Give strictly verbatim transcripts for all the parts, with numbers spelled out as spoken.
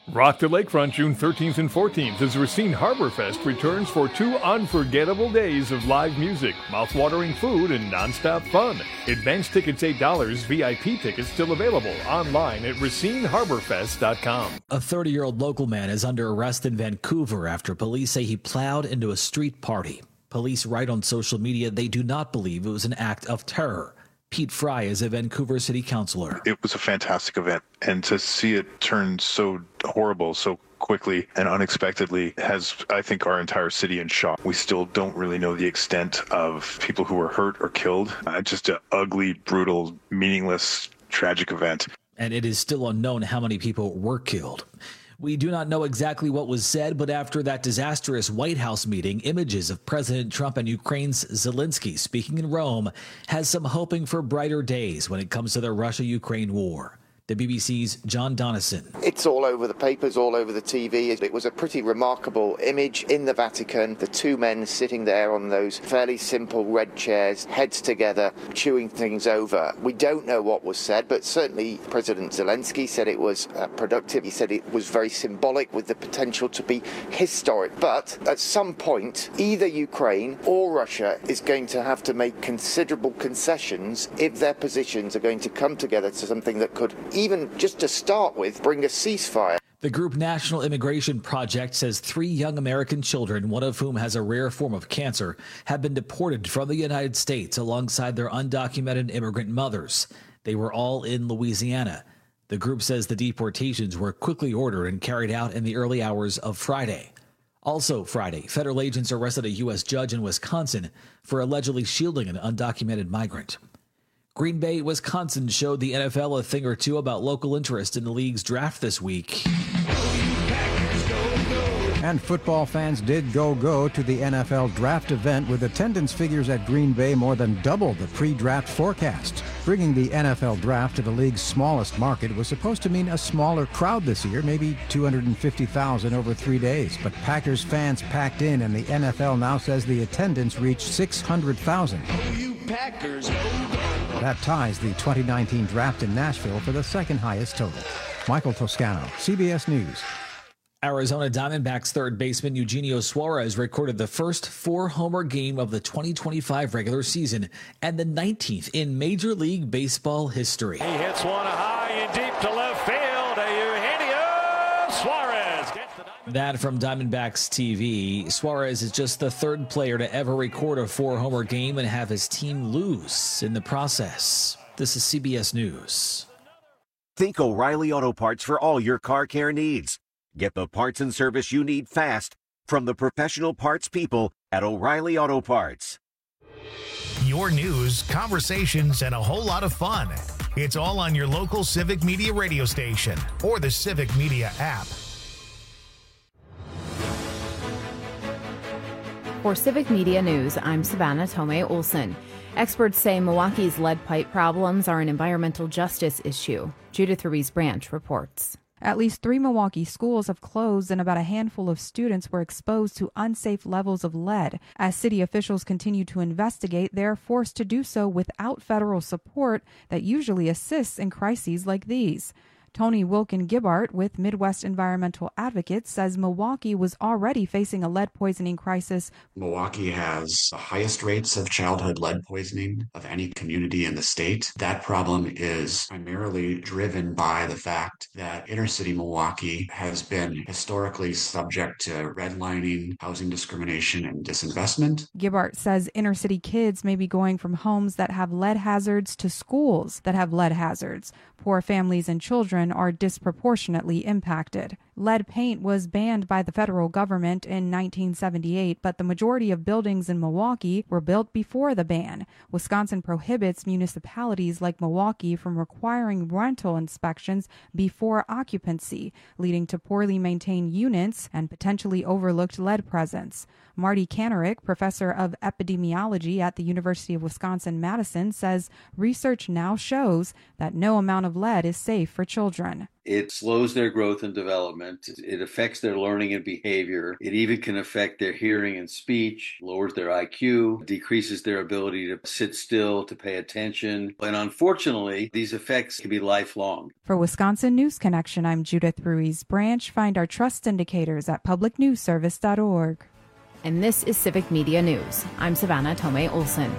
Rock the Lakefront June thirteenth and fourteenth as Racine Harbor Fest returns for two unforgettable days of live music, mouth-watering food, and nonstop fun. Advance tickets eight dollars, V I P tickets still available online at racine harbor fest dot com. A thirty-year-old local man is under arrest in Vancouver after police say he plowed into a street party. Police write on social media they do not believe it was an act of terror. Pete Fry is a Vancouver city councilor. It was a fantastic event, and to see it turn so horrible so quickly and unexpectedly has, I think, our entire city in shock. We still don't really know the extent of people who were hurt or killed. Uh, just an ugly, brutal, meaningless, tragic event. And it is still unknown how many people were killed. We do not know exactly what was said, but after that disastrous White House meeting, images of President Trump and Ukraine's Zelensky speaking in Rome has some hoping for brighter days when it comes to the Russia-Ukraine war. The B B C's John Donison. It's all over the papers, all over the T V. It was a pretty remarkable image in the Vatican. The two men sitting there on those fairly simple red chairs, heads together, chewing things over. We don't know what was said, but certainly President Zelensky said it was uh, productive. He said it was very symbolic with the potential to be historic. But at some point, either Ukraine or Russia is going to have to make considerable concessions if their positions are going to come together to something that could, even just to start with, bring a ceasefire. The group National Immigration Project says three young American children, one of whom has a rare form of cancer, have been deported from the United States alongside their undocumented immigrant mothers. They were all in Louisiana. The group says the deportations were quickly ordered and carried out in the early hours of Friday. Also Friday, federal agents arrested a U S judge in Wisconsin for allegedly shielding an undocumented migrant. Green Bay, Wisconsin showed the N F L a thing or two about local interest in the league's draft this week. And football fans did go-go to the N F L draft event with attendance figures at Green Bay more than double the pre-draft forecast. Bringing the N F L draft to the league's smallest market was supposed to mean a smaller crowd this year, maybe two hundred fifty thousand over three days. But Packers fans packed in, and the N F L now says the attendance reached six hundred thousand. Oh, you Packers, that ties the twenty nineteen draft in Nashville for the second highest total. Michael Toscano, C B S News. Arizona Diamondbacks third baseman Eugenio Suarez recorded the first four-homer game of the twenty twenty-five regular season and the nineteenth in Major League Baseball history. He hits one high and deep to left field. Eugenio Suarez gets the Diamondbacks. That from Diamondbacks T V. Suarez is just the third player to ever record a four-homer game and have his team lose in the process. This is C B S News. Think O'Reilly Auto Parts for all your car care needs. Get the parts and service you need fast from the professional parts people at O'Reilly Auto Parts. Your news, conversations, and a whole lot of fun. It's all on your local Civic Media radio station or the Civic Media app. For Civic Media News, I'm Savannah Tomei Olson. Experts say Milwaukee's lead pipe problems are an environmental justice issue. Judith Ruiz Branch reports. At least three Milwaukee schools have closed and about a handful of students were exposed to unsafe levels of lead. As city officials continue to investigate, they are forced to do so without federal support that usually assists in crises like these. Tony Wilkin-Gibbart with Midwest Environmental Advocates says Milwaukee was already facing a lead poisoning crisis. Milwaukee has the highest rates of childhood lead poisoning of any community in the state. That problem is primarily driven by the fact that inner city Milwaukee has been historically subject to redlining, housing discrimination, and disinvestment. Gibbart says inner city kids may be going from homes that have lead hazards to schools that have lead hazards. Poor families and children are disproportionately impacted. Lead paint was banned by the federal government in nineteen seventy-eight, but the majority of buildings in Milwaukee were built before the ban. Wisconsin prohibits municipalities like Milwaukee from requiring rental inspections before occupancy, leading to poorly maintained units and potentially overlooked lead presence. Marty Kanarick, professor of epidemiology at the University of Wisconsin-Madison, says research now shows that no amount of of lead is safe for children. It slows their growth and development. It affects their learning and behavior. It even can affect their hearing and speech, lowers their I Q, decreases their ability to sit still, to pay attention. And unfortunately, these effects can be lifelong. For Wisconsin News Connection, I'm Judith Ruiz Branch. Find our trust indicators at public news service dot org. And this is Civic Media News. I'm Savannah Tomei Olson.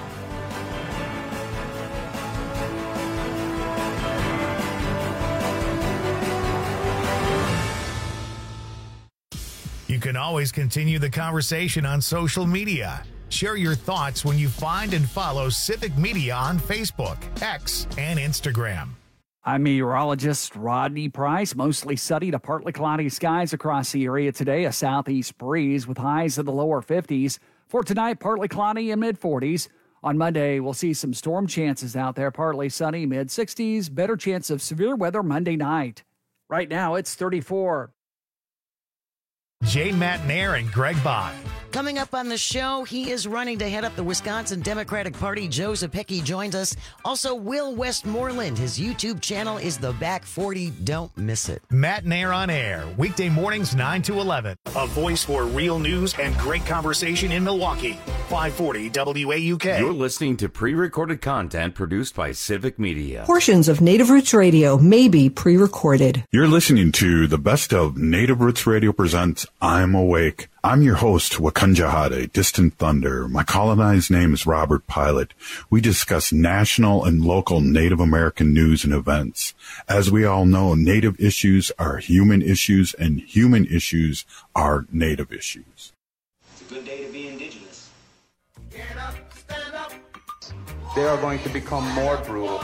You can always continue the conversation on social media. Share your thoughts when you find and follow Civic Media on Facebook, X, and Instagram. I'm meteorologist Rodney Price. Mostly sunny to partly cloudy skies across the area today. A southeast breeze with highs in the lower fifties. For tonight, partly cloudy and mid-forties. On Monday, we'll see some storm chances out there. Partly sunny, mid-sixties. Better chance of severe weather Monday night. Right now, it's thirty-four. Jay Matnair and Greg Bach. Coming up on the show, he is running to head up the Wisconsin Democratic Party. Joe Zepecki joins us. Also, Will Westmoreland. His YouTube channel is The Back forty. Don't miss it. Matnair on air, weekday mornings nine to eleven. A voice for real news and great conversation in Milwaukee. five forty W A U K. You're listening to pre-recorded content produced by Civic Media. Portions of Native Roots Radio may be pre-recorded. You're listening to the best of Native Roots Radio presents I'm Awake. I'm your host, Wakanja Hade, Distant Thunder. My colonized name is Robert Pilot. We discuss national and local Native American news and events. As we all know, Native issues are human issues, and human issues are Native issues. It's a good day to be Indigenous. Get up, stand up. They are going to become more brutal.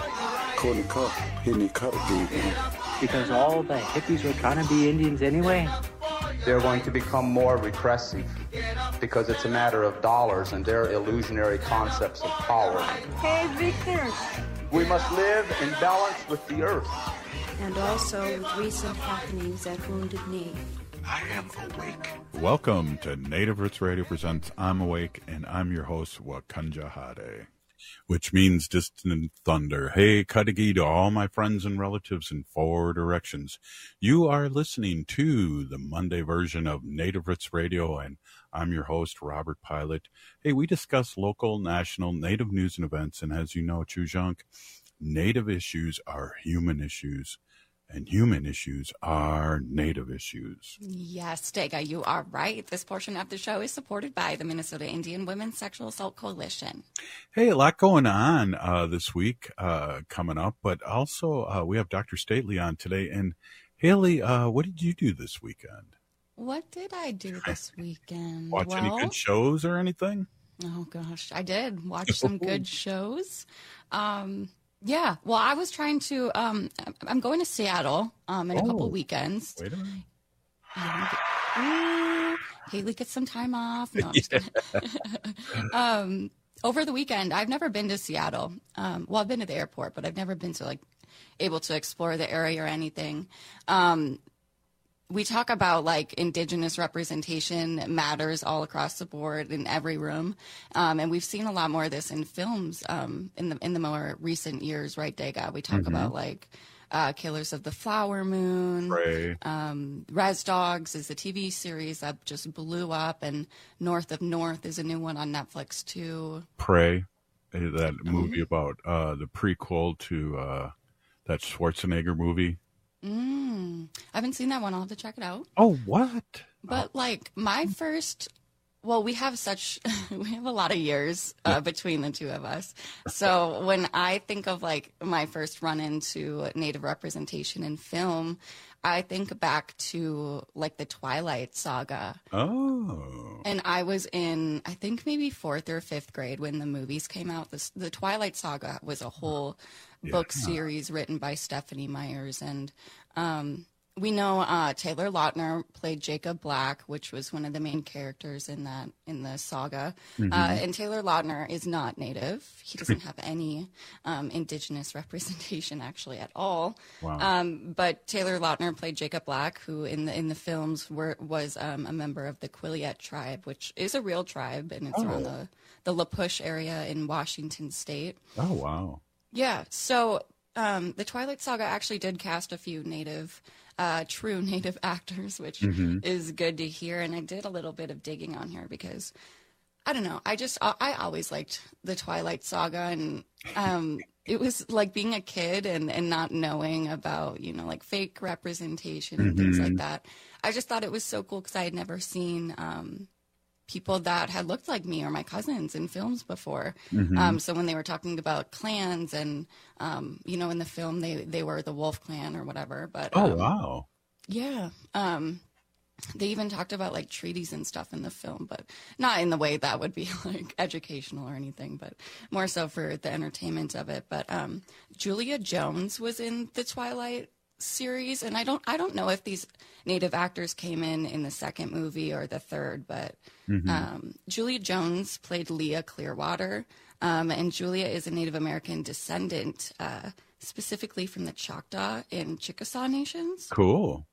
Because all the hippies were trying to be Indians anyway. They're going to become more repressive because it's a matter of dollars and their illusionary concepts of power. Hey, Victor. We must live in balance with the earth. And also with recent happenings at Wounded Knee. I am awake. Welcome to Native Roots Radio presents I'm Awake, and I'm your host, Wakanja Hade, which means distant thunder. Hey, Kadagi to all my friends and relatives in four directions. You are listening to the Monday version of Native Roots Radio, and I'm your host, Robert Pilot. Hey, we discuss local, national, Native news and events, and as you know, Chujunk, Native issues are human issues, and human issues are Native issues. Yes, Dega, you are right. This portion of the show is supported by the Minnesota Indian Women's Sexual Assault Coalition. Hey, a lot going on uh, this week uh, coming up, but also uh, we have Doctor Stately on today. And Haley, uh, what did you do this weekend? What did I do this weekend? Watch well, any good shows or anything? Oh, gosh, I did watch some good shows. Um Yeah, well, I was trying to, um, I'm going to Seattle um, in a oh, couple weekends. Wait a minute. Yeah, Haley gets some time off. No, I'm just kidding. um, over the weekend, I've never been to Seattle. Um, well, I've been to the airport, but I've never been to, like, able to explore the area or anything. Um, we talk about like Indigenous representation matters all across the board in every room, um, and we've seen a lot more of this in films um, in the in the more recent years, right, Dega? We talk mm-hmm. about like uh, Killers of the Flower Moon, Prey. Um, Res Dogs is a T V series that just blew up, and North of North is a new one on Netflix too. Prey, that movie mm-hmm. about uh, the prequel to uh, that Schwarzenegger movie. Mm, I haven't seen that one. I'll have to check it out. Oh, what? But oh. like my first, well, we have such, we have a lot of years uh, yeah. between the two of us. So when I think of like my first run into Native representation in film, I think back to like the Twilight Saga. Oh. And I was in, I think maybe fourth or fifth grade when the movies came out. The, the Twilight Saga was a whole yeah. book series written by Stephanie Myers. And um, we know uh, Taylor Lautner played Jacob Black, which was one of the main characters in that in the saga. Mm-hmm. Uh, and Taylor Lautner is not Native. He doesn't have any um, Indigenous representation actually at all. Wow. Um, but Taylor Lautner played Jacob Black, who in the in the films were was um, a member of the Quileute tribe, which is a real tribe, and it's oh. around the the La Push area in Washington State. Oh wow. Yeah. So um, the Twilight Saga actually did cast a few native, uh, true native actors, which Mm-hmm. is good to hear. And I did a little bit of digging on here because, I don't know, I just, I, I always liked the Twilight Saga. And um, it was like being a kid and, and not knowing about, you know, like fake representation and things Mhm. like that. I just thought it was so cool because I had never seen um, people that had looked like me or my cousins in films before. Mhm. Um, so when they were talking about clans and, um, you know, in the film, they, they were the Wolf Clan or whatever. But Oh, um, wow. yeah. Um, they even talked about like treaties and stuff in the film, but not in the way that would be like educational or anything, but more so for the entertainment of it. But um, Julia Jones was in the Twilight series, and I don't I don't know if these native actors came in in the second movie or the third, but Mhm. um, Julia Jones played Leah Clearwater, um, and Julia is a Native American descendant, uh, specifically from the Choctaw and Chickasaw nations. Cool.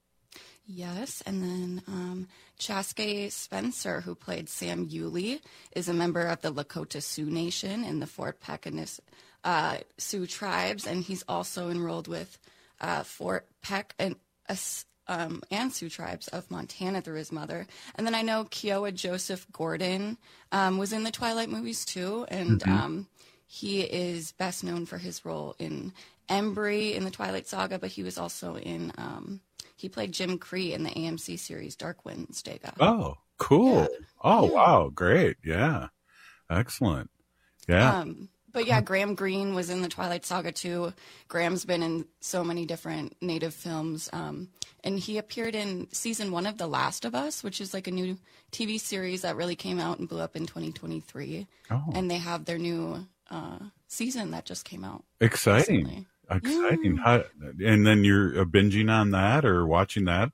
Yes, and then um, Chaske Spencer, who played Sam Yulee, is a member of the Lakota Sioux Nation in the Fort Peck uh, Sioux tribes, and he's also enrolled with uh, Fort Peck and uh, um, and Sioux tribes of Montana through his mother. And then I know Kiowa Joseph Gordon um, was in the Twilight movies too, and Mhm. um, he is best known for his role in Embry in the Twilight Saga, but he was also in. Um, He played Jim Cree in the A M C series Dark Winds Dega. Oh, cool. Oh, wow. Great. Yeah. Excellent. Yeah. Um, but yeah, Graham Greene was in the Twilight Saga too. Graham's been in so many different native films. Um, and he appeared in season one of The Last of Us, which is like a new T V series that really came out and blew up in twenty twenty-three. Oh. And they have their new uh, season that just came out. Exciting. recently. Exciting. How, and then you're uh, binging on that or watching that?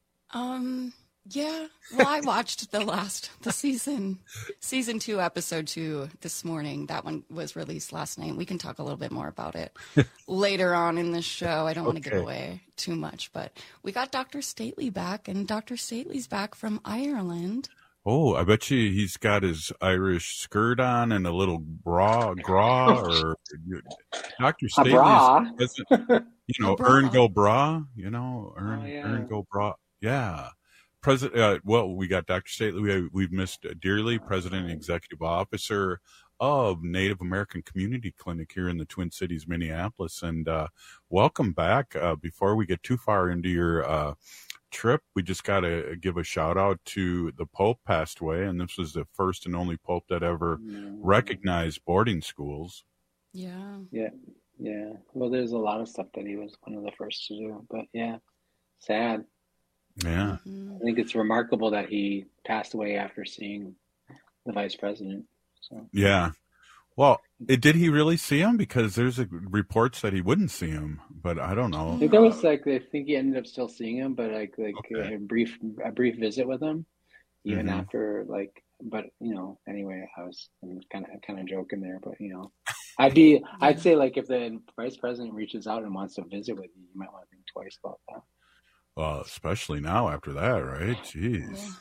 Um, yeah. Well, I watched the last, the season, season two, episode two this morning. That one was released last night. We can talk a little bit more about it later on in the show. I don't want to give Okay. away too much, but we got Doctor Stately back, and Doctor Stately's back from Ireland. Oh, I bet you he's got his Irish skirt on and a little bra, gra, or Doctor Staley's bra? doesn't, you know, A bra. earn go bra, you know, earn, Oh, yeah. earn go bra. Yeah. President, uh, well, we got Doctor Staley. We, we've missed dearly, President and Executive Officer of Native American Community Clinic here in the Twin Cities, Minneapolis. And uh, welcome back. Uh, before we get too far into your uh, trip, we just got to give a shout out to the Pope passed away, and this was the first and only Pope that ever recognized boarding schools. Yeah. Yeah, yeah. Well, there's a lot of stuff that he was one of the first to do, but yeah, sad. Yeah. I think it's remarkable that he passed away after seeing the vice president. So Yeah. Well, it, did he really see him? Because there's a, reports that he wouldn't see him, but I don't I know. think there was like I think he ended up still seeing him, but like like a brief a brief visit with him, even Mhm. after like. But you know, anyway, I was kind of kind of joking there, but you know, I'd be I'd say like if the vice president reaches out and wants to visit with you, you might want to think twice about that. Well, especially now after that, right? Jeez.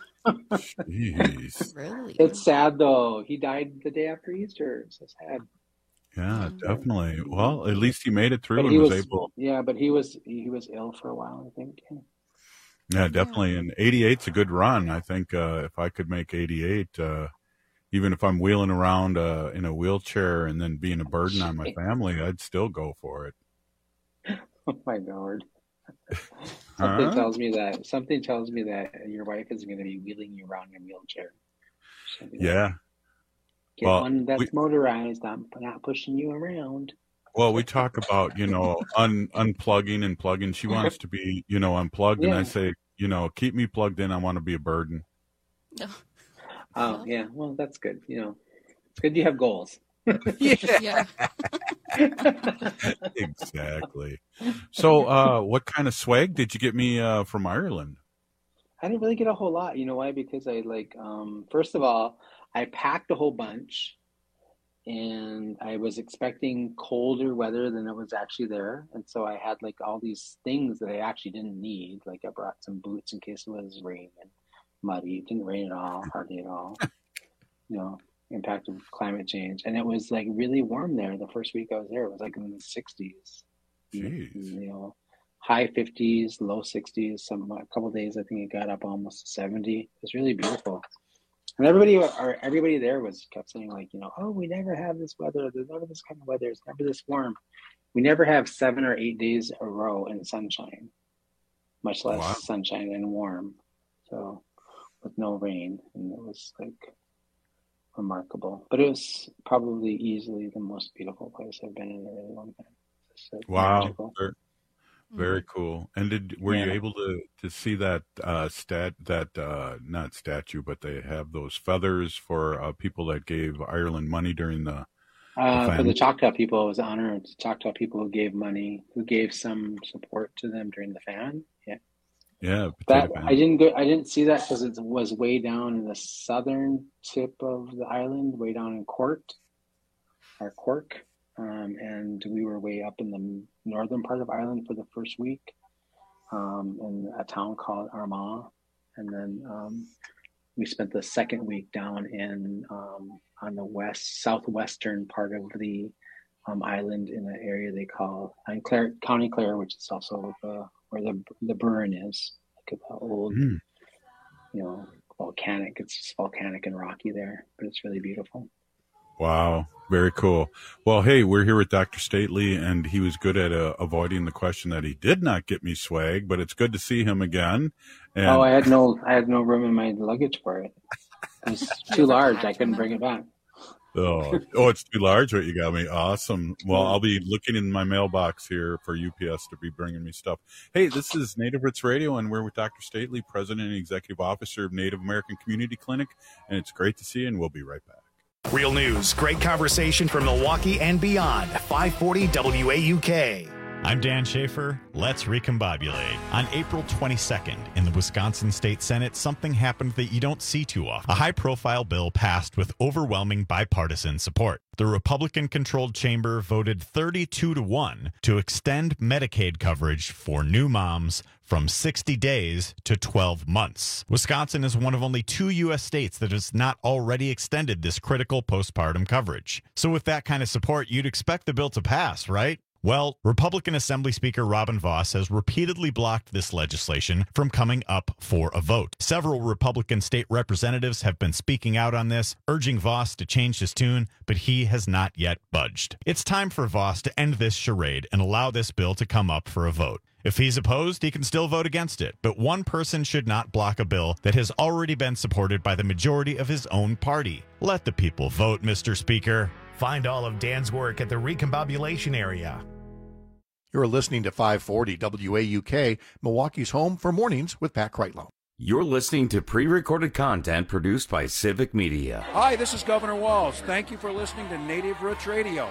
Jeez. Really? It's sad though. He died the day after Easter. It's so sad. Yeah, definitely. Well, at least he made it through But and he was, was able. yeah, but he was he was ill for a while, I think. Yeah. Yeah, definitely. And eighty-eight's a good run. I think uh, if I could make eighty-eight, uh, even if I'm wheeling around uh, in a wheelchair and then being a burden on my family, I'd still go for it. Oh my God. Something Huh? tells me that something tells me that your wife is going to be wheeling you around in a wheelchair. She'll be like, Yeah. Get Well, one that's we- motorized. I'm not pushing you around. Well, we talk about, you know, un, unplugging and plugging. She wants to be, you know, unplugged. And I Yeah. say, you know, keep me plugged in. I want to be a burden. Oh yeah, well that's good. You know, it's good you have goals. Yeah. Exactly. So, uh, what kind of swag did you get me uh, from Ireland? I didn't really get a whole lot. You know why? Because I like, um, first of all, I packed a whole bunch, and I was expecting colder weather than it was actually there, and so I had like all these things that I actually didn't need. Like I brought some boots in case it was raining and muddy. It didn't rain at all, hardly at all. You know, impact of climate change, and it was like really warm there. The first week I was there, it was like in the sixties. Jeez. You know, high fifties, low sixties. Some a couple of days, I think it got up almost to seventy. It was really beautiful. And everybody, or everybody there was kept saying like, you know, oh, we never have this weather. There's never this kind of weather. It's never this warm. We never have seven or eight days a row in sunshine, much less Wow. sunshine and warm. So with no rain, and it was like remarkable. But it was probably easily the most beautiful place I've been in a really long time. It's so Wow. magical. Very, very cool. And did were you Yeah. able to to see that uh stat that uh not statue, but they have those feathers for uh people that gave Ireland money during the, the Uh, for the famine? Choctaw people, it was an honor. The Choctaw people who gave money, who gave some support to them during the famine. Yeah, Yeah, that potato I famine. didn't go. I didn't see that because it was way down in the southern tip of the island, way down in Cork, or Cork, um, and we were way up in the northern part of Ireland for the first week, um, in a town called Armagh, and then um, we spent the second week down in um, on the west southwestern part of the um, island in an area they call in Clare, County Clare, which is also the, where the the burn is, like the old, Mm. you know, volcanic. It's just volcanic and rocky there, but it's really beautiful. Wow, very cool. Well, hey, we're here with Doctor Stately, and he was good at uh, avoiding the question that he did not get me swag, but it's good to see him again. And Oh, I had no, I had no room in my luggage for it. It was too large. I couldn't bring it back. oh, oh, it's too large. What you got me? Awesome. Well, I'll be looking in my mailbox here for U P S to be bringing me stuff. Hey, this is Native Roots Radio, and we're with Doctor Stately, President and Executive Officer of Native American Community Clinic, and it's great to see you, and we'll be right back. Real news, great conversation from Milwaukee and beyond. five forty W A U K. I'm Dan Schaefer. Let's recombobulate. On April twenty-second, in the Wisconsin State Senate, something happened that you don't see too often. A high-profile bill passed with overwhelming bipartisan support. The Republican-controlled chamber voted thirty-two to one to extend Medicaid coverage for new moms from sixty days to twelve months. Wisconsin is one of only two U S states that has not already extended this critical postpartum coverage. So with that kind of support, you'd expect the bill to pass, right? Well, Republican Assembly Speaker Robin Vos has repeatedly blocked this legislation from coming up for a vote. Several Republican state representatives have been speaking out on this, urging Vos to change his tune, but he has not yet budged. It's time for Vos to end this charade and allow this bill to come up for a vote. If he's opposed, he can still vote against it, but one person should not block a bill that has already been supported by the majority of his own party. Let the people vote, Mister Speaker. Find all of Dan's work at the Recombobulation area. You're listening to five forty W A U K, Milwaukee's home for mornings with Pat Kreitlow. You're listening to pre-recorded content produced by Civic Media. Hi, this is Governor Walz. Thank you for listening to Native Roots Radio.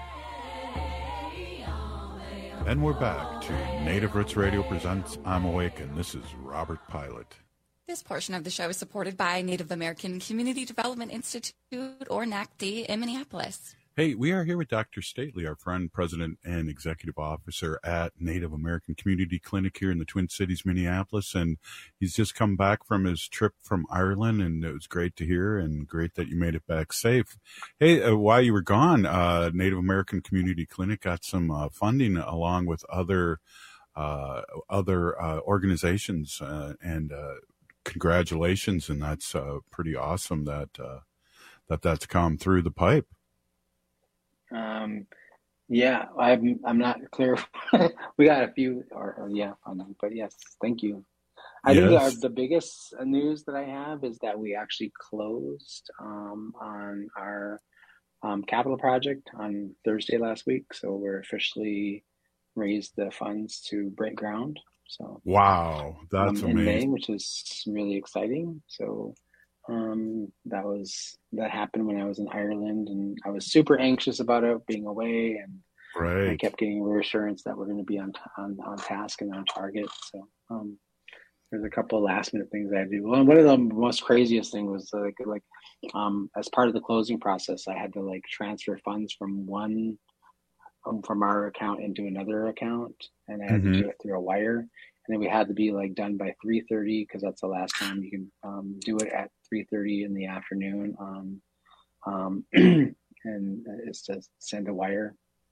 And we're back to Native Roots Radio presents I'm Awake, and this is Robert Pilot. This portion of the show is supported by Native American Community Development Institute, or N A C D, in Minneapolis. Hey, we are here with Doctor Stately, our friend, president, and executive officer at Native American Community Clinic here in the Twin Cities, Minneapolis. And he's just come back from his trip from Ireland, and it was great to hear and great that you made it back safe. Hey, uh, while you were gone, uh, Native American Community Clinic got some uh, funding along with other uh, other uh, organizations, uh, and uh, congratulations. And that's uh, pretty awesome that uh, that that's come through the pipe. Um, yeah, I'm I'm not clear. We got a few, or, or yeah, but yes, thank you. I Yes. think our, the biggest news that I have is that we actually closed um, on our um, capital project on Thursday last week. So we're officially raised the funds to break ground. So Wow, that's um, in May, amazing. which is really exciting. So um, that was that happened when I was in Ireland, and I was super anxious about it being away, and I Right. kept getting reassurance that we're going to be on on on task and on target. So um, there's a couple of last minute things I had to do. Well, one of the most craziest thing was like like um, as part of the closing process, I had to like transfer funds from one um, from our account into another account, and I had Mhm. to do it through a wire. And then we had to be like done by three thirty because that's the last time you can um, do it at three thirty in the afternoon. Um, um, and it's to send a wire.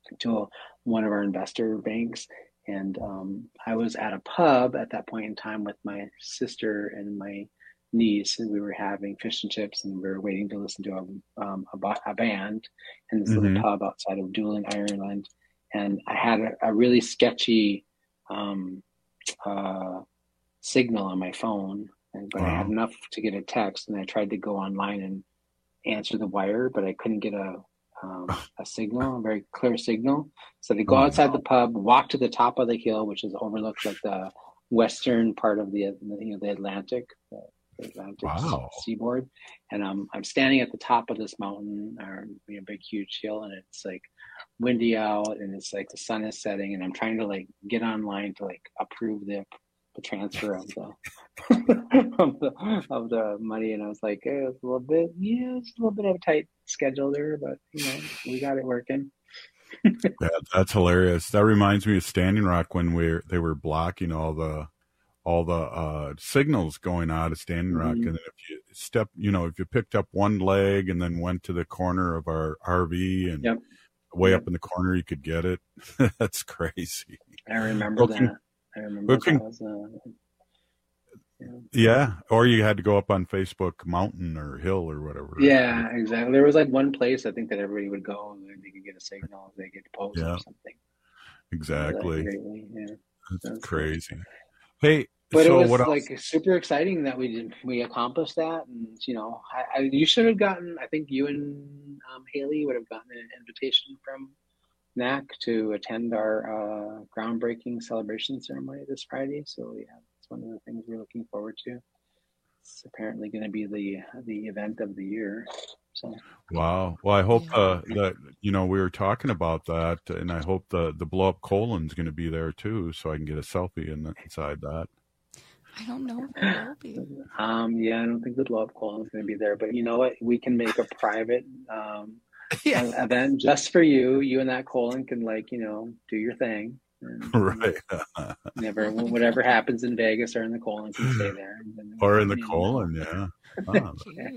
to one of our investor banks. And um, I was at a pub at that point in time with my sister and my niece, and we were having fish and chips, and we were waiting to listen to a, um, a, a band in this Mhm. little pub outside of Doolin, Ireland. And I had a, a really sketchy um, uh, signal on my phone, and, but I had Wow. enough to get a text, and I tried to go online and answer the wire, but I couldn't get a um, a signal, a very clear signal. So to go Oh, outside the pub, walk to the top of the hill, which is overlooks like the western part of the you know the Atlantic, the, the Atlantic Wow. seaboard, and um, I'm standing at the top of this mountain, or you know, big huge hill, and it's like windy out, and it's like the sun is setting, and I'm trying to like get online to like approve the the transfer of the of the of the money, and I was like, eh, it's a little bit, yeah, it's a little bit of a tight schedule there, but you know, we got it working. Yeah, that's hilarious. That reminds me of Standing Rock when we they were blocking all the all the uh, signals going out of Standing Rock, Mhm. and then if you step, you know, if you picked up one leg and then went to the corner of our R V and Yep. way Yep. up in the corner, you could get it. That's crazy. I remember Looking- that. I remember looking- that was uh, Yeah, or you had to go up on Facebook Mountain or Hill or whatever. yeah, exactly. There was like one place I think that everybody would go and they could get a signal, they get post Yeah. or something. Exactly. Greatly, yeah. That's That's crazy. Hey, But so it was what else? like super exciting that we did we accomplished that, and you know, I, I you should have gotten. I think you and um, Haley would have gotten an invitation from N A C to attend our uh, groundbreaking celebration ceremony this Friday. So yeah, it's one of the things we're looking forward to. It's apparently going to be the the event of the year. So Wow. Well, I hope uh, that, you know, we were talking about that, and I hope the, the blow up colon's going to be there too, so I can get a selfie in the, inside that. I don't know if it will be. um, yeah, I don't think the blow up colon is going to be there, but you know what? We can make a private um, event just for you. You and that colon can like you know do your thing. And, Right. Never, whatever happens in Vegas or in the colon can stay there. Or in the colon, yeah. Oh,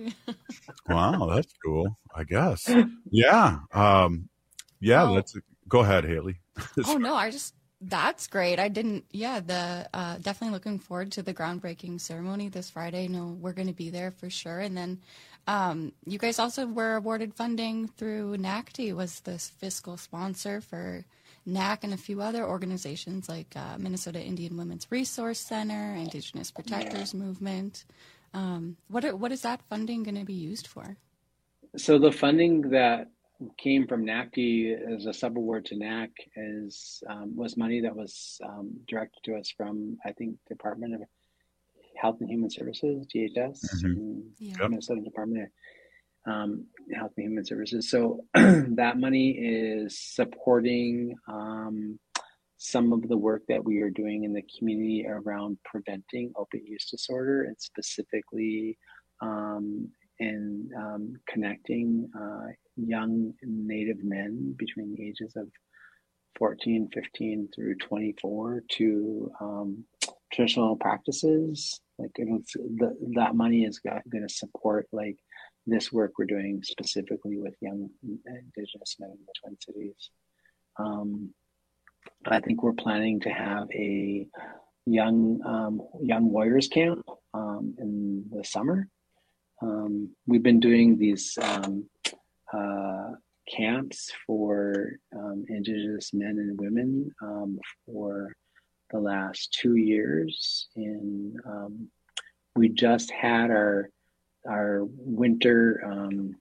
wow, that's cool, I guess. Yeah. Um, yeah, Oh. that's go ahead, Haley. Oh no, I just that's great. I didn't. Yeah, the uh, definitely looking forward to the groundbreaking ceremony this Friday. No, we're going to be there for sure. And then um, you guys also were awarded funding through N A C T, was the fiscal sponsor for N A C and a few other organizations like uh, Minnesota Indian Women's Resource Center, Indigenous Protectors Movement. Um, what are, what is that funding going to be used for? So the funding that came from N A C T as a subaward to N A C is um, was money that was um, directed to us from I think Department of Health and Human Services, D H S, Mhm. and Yep. Minnesota Department of um, Health and Human Services. So that money is supporting um, some of the work that we are doing in the community around preventing opiate use disorder, and specifically um, in um, connecting uh, young Native men between the ages of fourteen, fifteen through twenty-four to um, traditional practices. Like it's, the, that money is going to support like this work we're doing specifically with young Indigenous men in the Twin Cities. Um, I think we're planning to have a young um, young warriors camp um, in the summer. Um, we've been doing these um, uh, camps for um, Indigenous men and women um, for the last two years. And um, we just had our our winter um,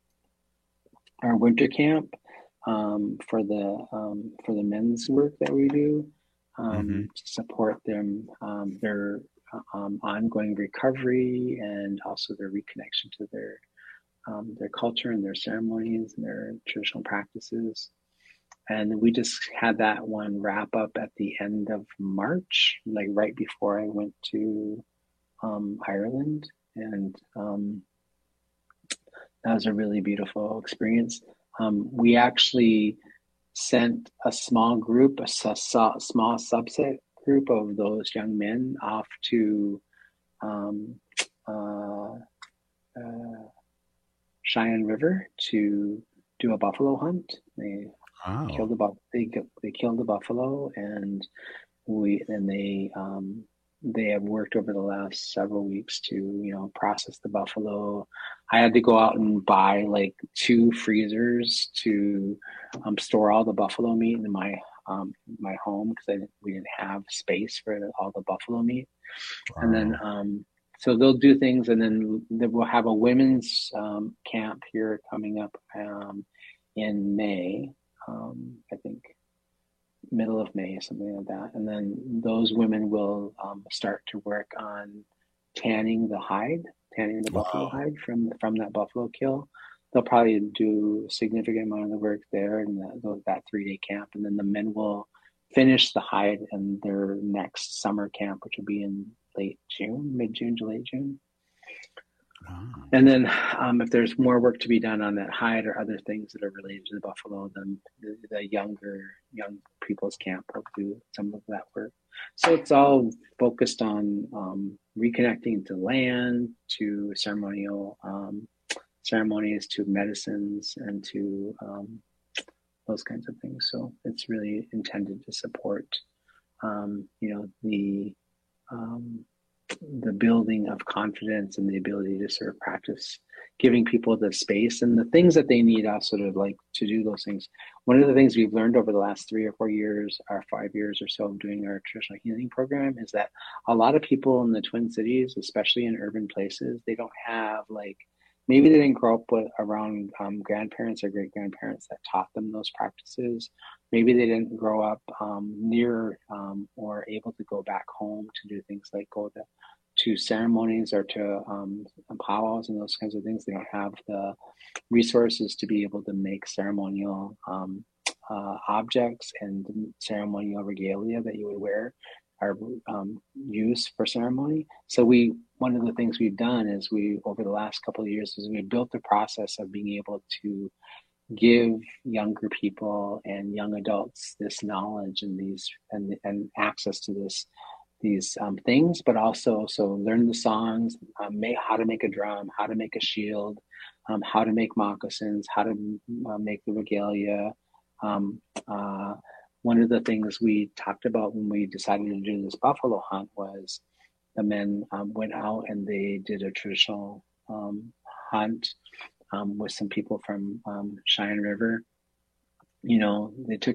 our winter camp um, for the um, for the men's work that we do um, Mhm. to support them um, their um, ongoing recovery and also their reconnection to their um, their culture and their ceremonies and their traditional practices. And we just had that one wrap up at the end of March, like right before I went to um, Ireland, and um, that was a really beautiful experience. Um, we actually sent a small group, a su- su- small subset group of those young men off to um, uh, uh, Cheyenne River to do a buffalo hunt. They Wow. killed the buff. They they killed the buffalo, and we and they um, they have worked over the last several weeks to you know process the buffalo. I had to go out and buy like two freezers to um, store all the buffalo meat in my um, my home because I didn't, we didn't have space for all the buffalo meat. Wow. And then um, so they'll do things, and then we'll have a women's um, camp here coming up um, in May. Um, I think middle of May, something like that. And then those women will um, start to work on tanning the hide, tanning the wow. buffalo hide from from that buffalo kill. They'll probably do a significant amount of the work there in the, that three-day camp. And then the men will finish the hide in their next summer camp, which will be in late June, mid-June to late June. Wow. And then um, if there's more work to be done on that hide or other things that are related to the buffalo, then the, the younger young people's camp will do some of that work. So it's all focused on um, reconnecting to land, to ceremonial um, ceremonies, to medicines, and to um, those kinds of things. So it's really intended to support, um, you know, the um, the building of confidence and the ability to sort of practice, giving people the space and the things that they need also to like to do those things. One of the things we've learned over the last three or four years or five years or so of doing our traditional healing program is that a lot of people in the Twin Cities, especially in urban places, they don't have like, maybe they didn't grow up with around um, grandparents or great grandparents that taught them those practices. Maybe they didn't grow up um, near um, or able to go back home to do things like go to, to ceremonies or to um, powwows and those kinds of things. They don't have the resources to be able to make ceremonial um, uh, objects and ceremonial regalia that you would wear are um, used for ceremony. So we, one of the things we've done is we, over the last couple of years, is we built the process of being able to give younger people and young adults this knowledge and these and and access to this these um, things, but also so learn the songs, um, make, how to make a drum, how to make a shield, um, how to make moccasins, how to uh, make the regalia. Um, uh, one of the things we talked about when we decided to do this buffalo hunt was the men um, went out and they did a traditional um, hunt um, with some people from um, Cheyenne River. You know, they took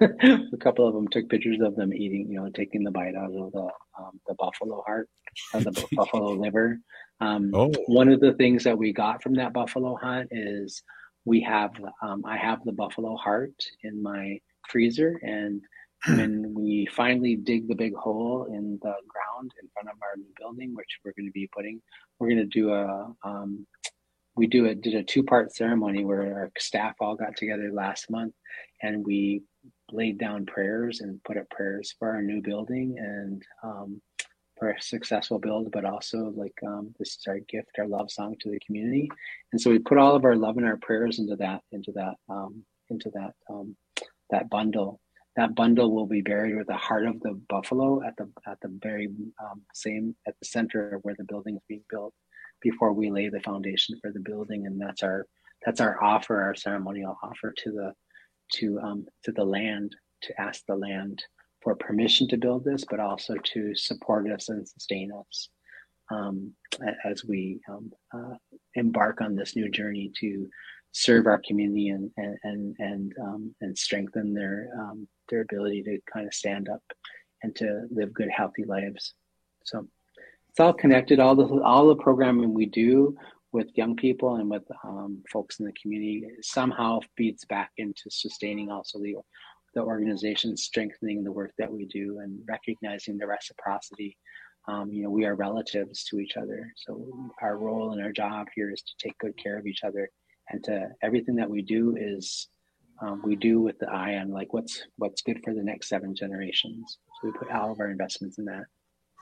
a couple of them took pictures of them eating, you know, taking the bite out of the um, the buffalo heart, or the buffalo liver. Um, oh. One of the things that we got from that buffalo hunt is we have, um, I have the buffalo heart in my freezer, and when we finally dig the big hole in the ground in front of our new building, which we're going to be putting, we're going to do a, um, we do a, did a two-part ceremony where our staff all got together last month and we laid down prayers and put up prayers for our new building and um, for a successful build, but also like um, this is our gift, our love song to the community. And so we put all of our love and our prayers into that, into that, um, into that, um, that bundle. That bundle will be buried with the heart of the buffalo at the at the very um, same at the center of where the building is being built before we lay the foundation for the building, and that's our that's our offer, our ceremonial offer to the to um, to the land, to ask the land for permission to build this, but also to support us and sustain us um, as we um, uh, embark on this new journey to serve our community and and and and, um, and strengthen their um, their ability to kind of stand up and to live good, healthy lives. So it's all connected. All the all the programming we do with young people and with um, folks in the community somehow feeds back into sustaining also the the organization, strengthening the work that we do, and recognizing the reciprocity. Um, you know, we are relatives to each other, so our role and our job here is to take good care of each other. And to everything that we do is um, we do with the eye on like what's what's good for the next seven generations. So we put all of our investments in that.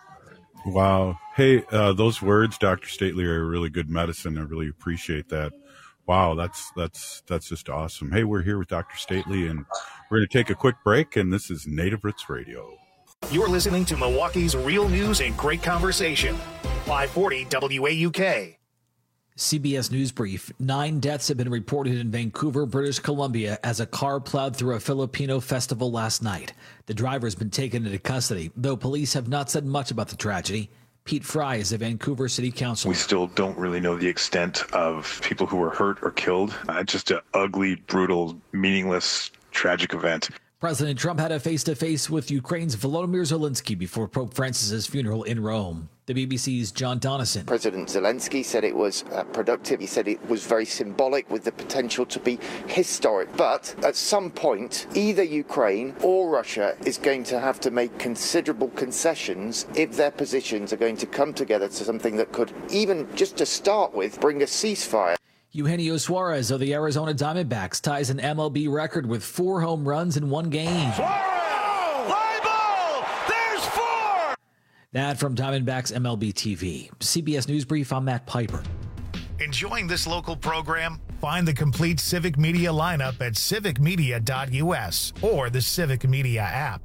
Wow. Hey, uh, those words, Doctor Stately, are really good medicine. I really appreciate that. Wow, that's that's that's just awesome. Hey, we're here with Doctor Stately, and we're going to take a quick break, and this is Native Roots Radio. You're listening to Milwaukee's real news and great conversation. five forty W A U K. C B S News Brief. Nine deaths have been reported in Vancouver, British Columbia, as a car plowed through a Filipino festival last night. The driver has been taken into custody, though police have not said much about the tragedy. Pete Fry is a Vancouver City Councilor. We still don't really know the extent of people who were hurt or killed. Uh, just an ugly, brutal, meaningless, tragic event. President Trump had a face-to-face with Ukraine's Volodymyr Zelensky before Pope Francis's funeral in Rome. The B B C's John Donison. President Zelensky said it was uh, productive. He said it was very symbolic with the potential to be historic. But at some point, either Ukraine or Russia is going to have to make considerable concessions if their positions are going to come together to something that could, even just to start with, bring a ceasefire. Eugenio Suarez of the Arizona Diamondbacks ties an M L B record with four home runs in one game. Suarez! Fly ball! There's four! That from Diamondbacks M L B T V. C B S News Brief, I'm Matt Piper. Enjoying this local program? Find the complete Civic Media lineup at civic media dot U S or the Civic Media app.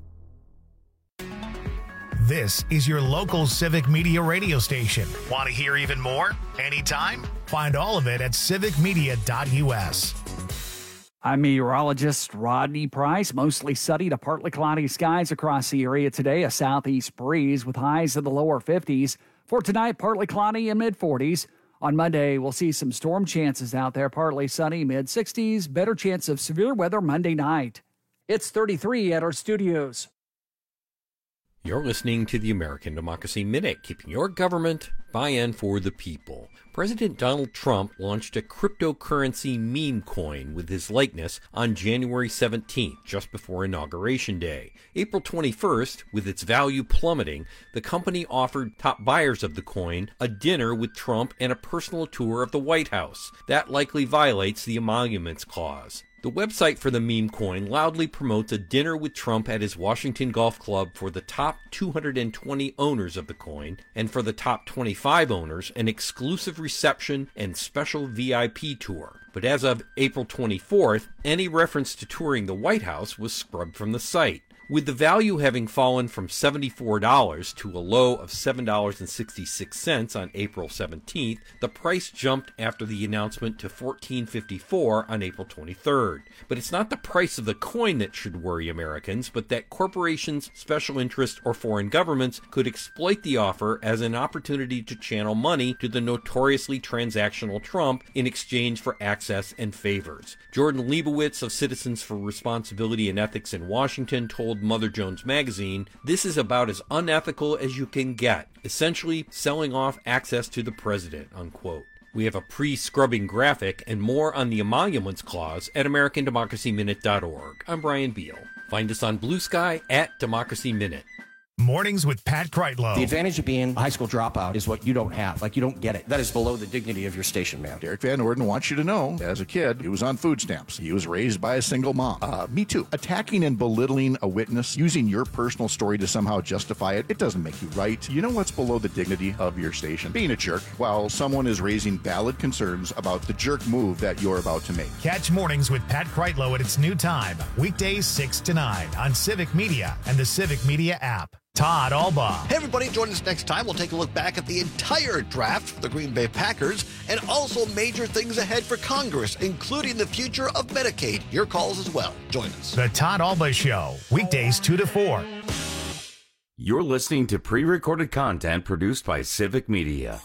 This is your local Civic Media radio station. Want to hear even more? Anytime? Find all of it at civic media dot U S. I'm meteorologist Rodney Price. Mostly sunny to partly cloudy skies across the area today. A southeast breeze with highs in the lower fifties. For tonight, partly cloudy and mid forties. On Monday, we'll see some storm chances out there. Partly sunny, mid sixties. Better chance of severe weather Monday night. It's thirty-three at our studios. You're listening to the American Democracy Minute, keeping your government buy-in for the people. President Donald Trump launched a cryptocurrency meme coin with his likeness on January seventeenth, just before Inauguration Day. April twenty-first, with its value plummeting, the company offered top buyers of the coin a dinner with Trump and a personal tour of the White House. That likely violates the Emoluments Clause. The website for the meme coin loudly promotes a dinner with Trump at his Washington Golf Club for the top two hundred twenty owners of the coin, and for the top twenty-five owners, an exclusive reception and special V I P tour. But as of April twenty-fourth, any reference to touring the White House was scrubbed from the site. With the value having fallen from seventy-four dollars to a low of seven dollars and sixty-six cents on April seventeenth, the price jumped after the announcement to fourteen dollars and fifty-four cents on April twenty-third. But it's not the price of the coin that should worry Americans, but that corporations, special interests, or foreign governments could exploit the offer as an opportunity to channel money to the notoriously transactional Trump in exchange for access and favors. Jordan Leibowitz of Citizens for Responsibility and Ethics in Washington told Mother Jones Magazine, "This is about as unethical as you can get, essentially selling off access to the president," unquote. We have a pre-scrubbing graphic and more on the Emoluments Clause at american democracy minute dot org. I'm Brian Beal. Find us on Blue Sky at Democracy Minute. Mornings with Pat Kreitlow. The advantage of being a high school dropout is what you don't have. Like, you don't get it. That is below the dignity of your station, man. Derek Van Orden wants you to know, as a kid, he was on food stamps. He was raised by a single mom. Uh, me too. Attacking and belittling a witness, using your personal story to somehow justify it, it doesn't make you right. You know what's below the dignity of your station? Being a jerk while someone is raising valid concerns about the jerk move that you're about to make. Catch Mornings with Pat Kreitlow at its new time, weekdays six to nine on Civic Media and the Civic Media app. Todd Albaugh. Hey, everybody, join us next time. We'll take a look back at the entire draft for the Green Bay Packers and also major things ahead for Congress, including the future of Medicaid. Your calls as well. Join us. The Todd Albaugh Show, weekdays two to four. You're listening to pre-recorded content produced by Civic Media.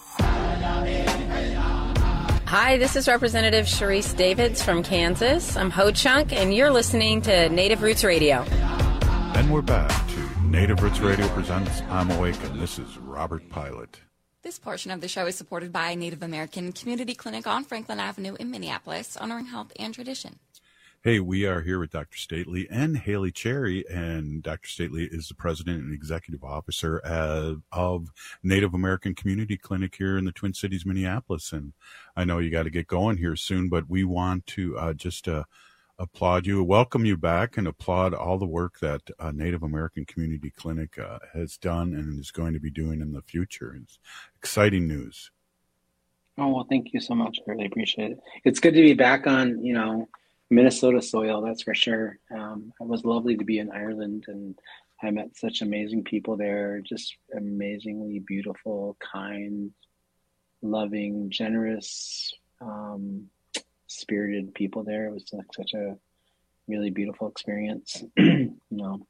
Hi, this is Representative Sharice Davids from Kansas. I'm Ho Chunk, and you're listening to Native Roots Radio. And we're back to Native Roots Radio presents I'm Awake, and this is Robert Pilot. This portion of the show is supported by Native American Community Clinic on Franklin Avenue in Minneapolis, honoring health and tradition. Hey, we are here with Doctor Stately and Haley Cherry, and Doctor Stately is the president and executive officer of, of Native American Community Clinic here in the Twin Cities, Minneapolis. And I know you got to get going here soon, but we want to uh, just uh, applaud you, welcome you back, and applaud all the work that uh, Native American Community Clinic uh, has done and is going to be doing in the future. It's exciting news. Oh, well, thank you so much. I really appreciate it. It's good to be back on, you know, Minnesota soil, that's for sure. Um, it was lovely to be in Ireland, and I met such amazing people there, just amazingly beautiful, kind, loving, generous, um, spirited people there. It was like such a really beautiful experience. You know,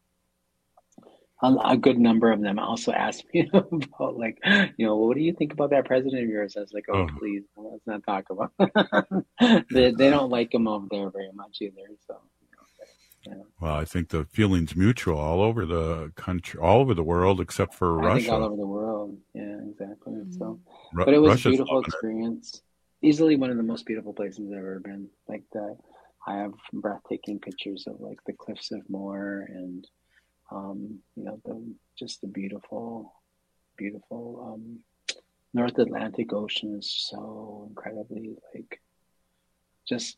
a, a good number of them also asked me about, like, you know, well, what do you think about that president of yours? I was like, oh, oh. please, let's not talk about it. they, they don't like him over there very much either. So, you know, yeah. Well, I think the feeling's mutual all over the country, all over the world, except for I Russia. Think all over the world. Yeah, exactly. So, Ru- but it was Russia's a beautiful loving it. experience. Easily one of the most beautiful places I've ever been. Like the, I have breathtaking pictures of like the cliffs of Moher and, um, you know, the just the beautiful, beautiful um, North Atlantic Ocean is so incredibly like, just,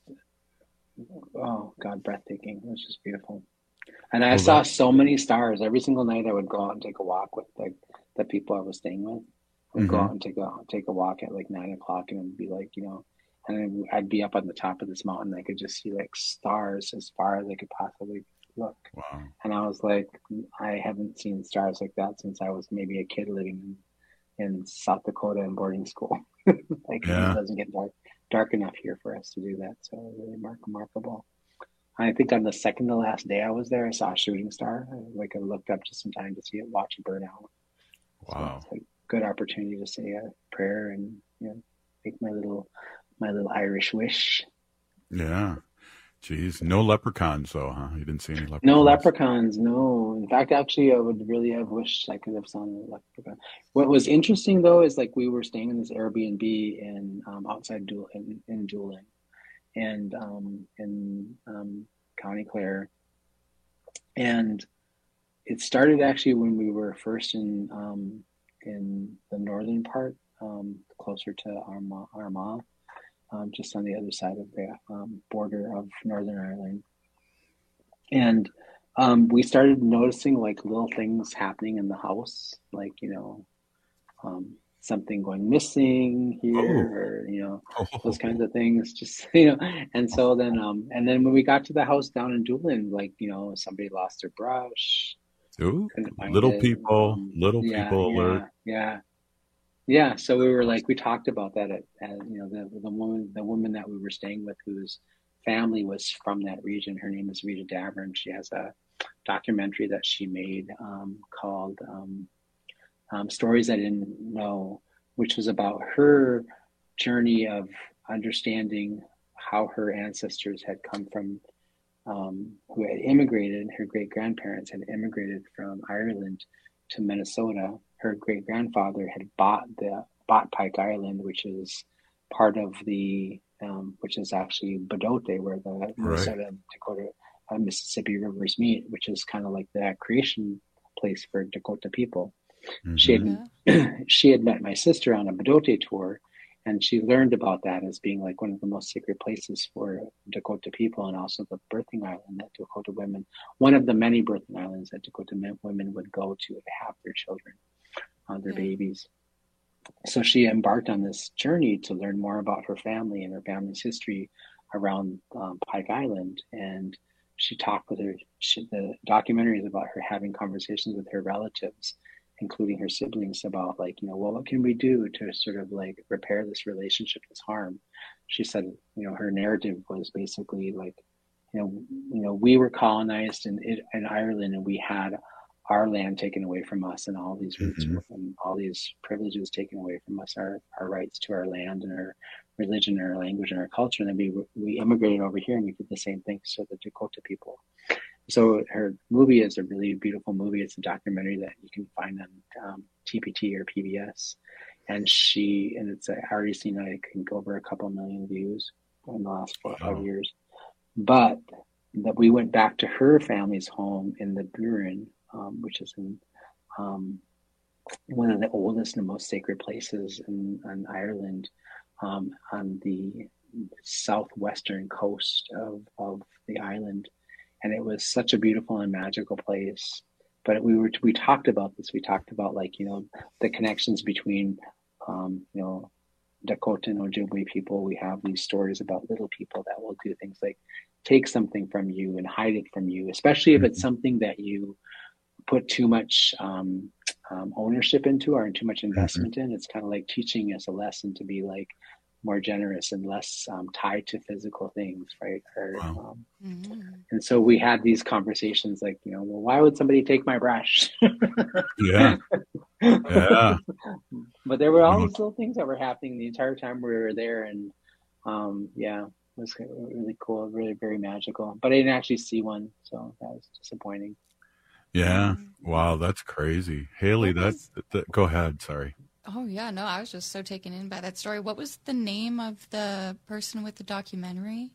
oh God, breathtaking. It was just beautiful. And I Well, saw that- so many stars. Every single night I would go out and take a walk with like the people I was staying with. I'd go Mhm. out and take a take a walk at like nine o'clock, and it'd be like, you know, and I'd be up on the top of this mountain. I could just see like stars as far as I could possibly look. Wow. And I was like, I haven't seen stars like that since I was maybe a kid living in, in South Dakota in boarding school. Like Yeah. it doesn't get dark dark enough here for us to do that. So it was really mar- remarkable. I think on the second to last day I was there, I saw a shooting star. I, like I looked up just in time to see it, watch it burn out. Wow. So it's a good opportunity to say a prayer and, you know, make my little my little Irish wish. Yeah. Jeez. No leprechauns, though, huh? You didn't see any leprechauns? No leprechauns, no. In fact, actually, I would really have wished I could have seen a leprechaun. What was interesting, though, is like we were staying in this Airbnb in um, outside Dool- in, in Doolin and um, in um, County Clare. And it started actually when we were first in um, in the northern part, um, closer to Armagh, Armagh. Um, just on the other side of the um, border of Northern Ireland. And um, we started noticing like little things happening in the house, like, you know, um, something going missing here, Oh. or, you know, those kinds of things, just, you know. And so then, um, and then when we got to the house down in Doolin, like, you know, somebody lost their brush. Ooh, Couldn't find little it. people, Um, little yeah, people yeah, alert. Yeah. Yeah, so we were like, we talked about that at, at you know, the the woman the woman that we were staying with, whose family was from that region. Her name is Rita Davern. She has a documentary that she made um, called um, um, "Stories I Didn't Know," which was about her journey of understanding how her ancestors had come from, um, who had immigrated. Her great grandparents had immigrated from Ireland to Minnesota. Her great grandfather had bought the bought Pike Island, which is part of the um, which is actually Bedote, where the Minnesota and Dakota uh, Mississippi rivers meet, which is kind of like the creation place for Dakota people. Mm-hmm. She had she had met my sister on a Bedote tour, and she learned about that as being like one of the most sacred places for Dakota people, and also the birthing island that Dakota women, one of the many birthing islands that Dakota men, women would go to to have their children, uh, their babies. So she embarked on this journey to learn more about her family and her family's history around um, Pike Island. And she talked with her, she, the documentary is about her having conversations with her relatives, including her siblings, about like, you know, well, what can we do to sort of like repair this relationship that's harmed? She said, you know, her narrative was basically like, you know, you know, we were colonized in in Ireland, and we had our land taken away from us, and all these roots Mm-hmm. and all these privileges taken away from us, our, our rights to our land and our religion and our language and our culture. And then we we immigrated over here, and we did the same thing to the Dakota people. So her movie is a really beautiful movie. It's a documentary that you can find on um, T P T or P B S. And she, and it's already seen, I think, over a couple million views in the last four or five Wow. years. But that we went back to her family's home in the Burin, um, which is in um, one of the oldest and most sacred places in, in Ireland, um, on the southwestern coast of, of the island. And it was such a beautiful and magical place. But we were we talked about this. We talked about, like, you know, the connections between, um, you know, Dakota and Ojibwe people. We have these stories about little people that will do things like take something from you and hide it from you, especially if it's something that you put too much um, um, ownership into or too much investment mm-hmm. in. It's kind of like teaching us a lesson to be like more generous and less um, tied to physical things, right? Or, wow. um, Mm-hmm. and so we had these conversations like, you know, well, why would somebody take my brush? yeah. Yeah. But there were all these little things that were happening the entire time we were there. And um, yeah, it was really cool, really very magical. But I didn't actually see one, so that was disappointing. Yeah. Wow, that's crazy. Haley, that's, that, go ahead. Sorry. Oh, yeah. No, I was just so taken in by that story. What was the name of the person with the documentary?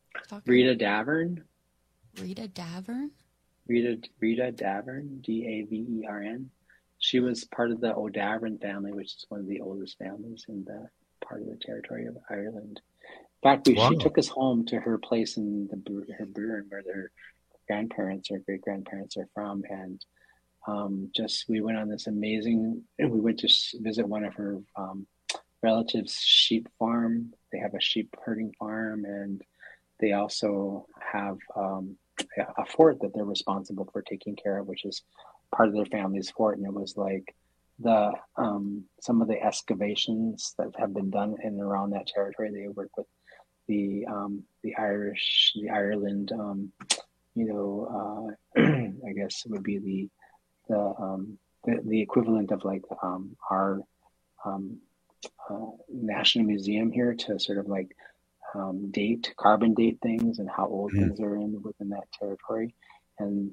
Rita Davern. Rita Davern? Rita Rita Davern, D A V E R N. She was part of the O'Davern family, which is one of the oldest families in the part of the territory of Ireland. In fact, we, wow. she took us home to her place in the her Burren, where their grandparents or great grandparents are from, and um, just we went on this amazing. We went to visit one of her um, relatives' sheep farm. They have a sheep herding farm, and they also have um, a fort that they're responsible for taking care of, which is part of their family's fort. And it was like the um, some of the excavations that have been done in and around that territory. They work with the um, the Irish, the Ireland, um, you know, uh, I guess it would be the the um, the, the equivalent of like um, our um, uh, National Museum here to sort of like um, date, carbon date things and how old mm-hmm. things are in within that territory. And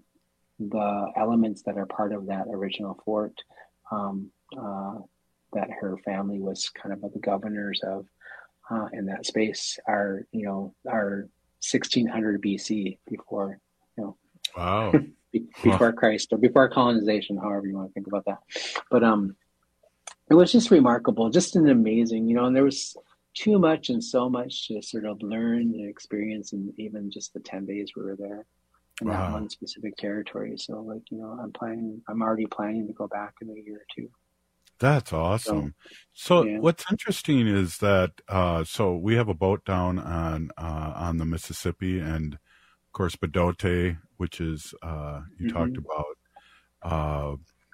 the elements that are part of that original fort um, uh, that her family was kind of the governors of uh, in that space are, you know, are sixteen hundred B C before, you know, wow, before Christ or before colonization, however you want to think about that. But um, it was just remarkable, just an amazing, you know, and there was too much and so much to sort of learn and experience, and even just the ten days we were there in wow. that one specific territory. So like, you know, I'm planning, I'm already planning to go back in a year or two. That's awesome. So, so yeah. what's interesting is that, uh, so we have a boat down on, uh, on the Mississippi, and of course, Bedote, which is, uh, you mm-hmm. talked about, uh,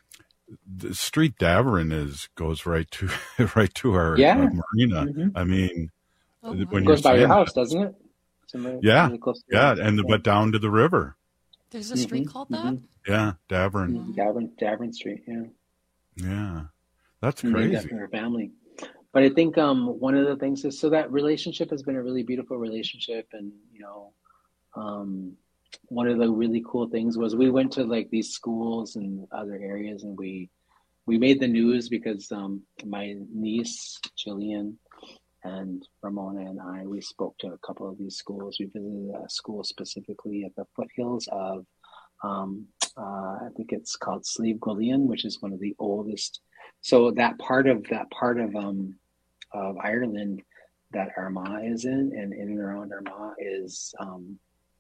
the Street Davern is goes right to right to our, yeah. our marina. Mm-hmm. I mean, oh, when it goes by your house, that, doesn't it? Really, yeah, really yeah, and the, but down to the river. There's a street mm-hmm. called that. Mm-hmm. Yeah, Davern. Mm-hmm. Davern, Davern Street. Yeah, yeah, that's and crazy. After her family, but I think um, one of the things is so that relationship has been a really beautiful relationship, and you know. Um, one of the really cool things was we went to like these schools and other areas, and we we made the news because um, my niece Jillian and Ramona and I, we spoke to a couple of these schools. We visited a school specifically at the foothills of um, uh, I think it's called Slieve Gullion, which is one of the oldest. So that part of that part of um, of Ireland that Armagh is in, and in and around Armagh is um,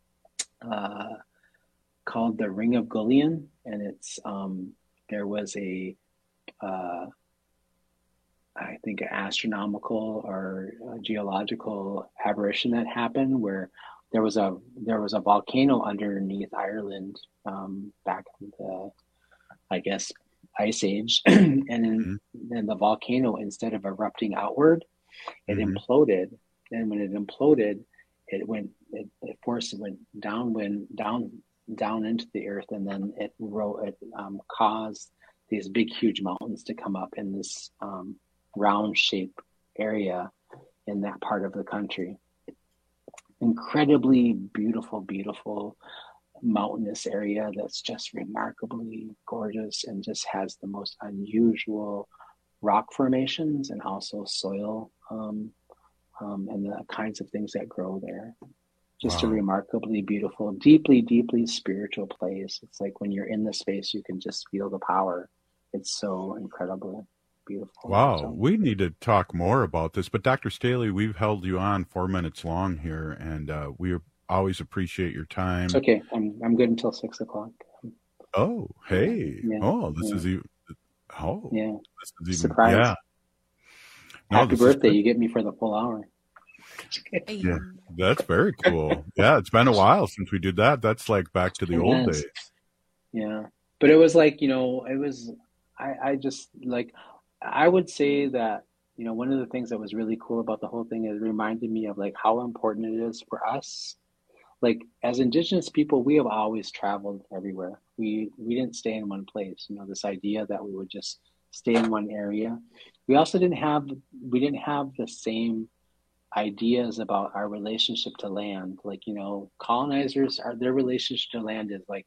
Uh, called the Ring of Gullion, and it's um, there was a uh, I think an astronomical or a geological aberration that happened where there was a there was a volcano underneath Ireland um, back in the I guess Ice Age, and then, mm-hmm. then the volcano, instead of erupting outward, it mm-hmm. imploded, and when it imploded, it went it, it forced it went downwind down down into the earth, and then it wrote it um, caused these big huge mountains to come up in this um, round shaped area in that part of the country. Incredibly beautiful, beautiful mountainous area that's just remarkably gorgeous and just has the most unusual rock formations and also soil um, um, and the kinds of things that grow there. Just wow. a remarkably beautiful, deeply, deeply spiritual place. It's like when you're in the space, you can just feel the power. It's so incredibly beautiful. Wow. So, we need to talk more about this, but Doctor Staley, we've held you on four minutes long here, and uh, we always appreciate your time. It's okay. I'm I'm good until six o'clock. Oh, hey. Yeah. Oh, this yeah. is you. Oh, yeah. This is even, surprise. Yeah. No, Happy birthday. You get me for the full hour. Yeah, that's very cool. Yeah, it's been a while since we did that. That's like back to the It old is. days. Yeah. But it was like, you know, it was I, I just like, I would say that, you know, one of the things that was really cool about the whole thing is it reminded me of like how important it is for us. Like as Indigenous people, we have always traveled everywhere. We we didn't stay in one place. You know, this idea that we would just stay in one area. We also didn't have we didn't have the same ideas about our relationship to land. Like, you know, colonizers are their relationship to land is like,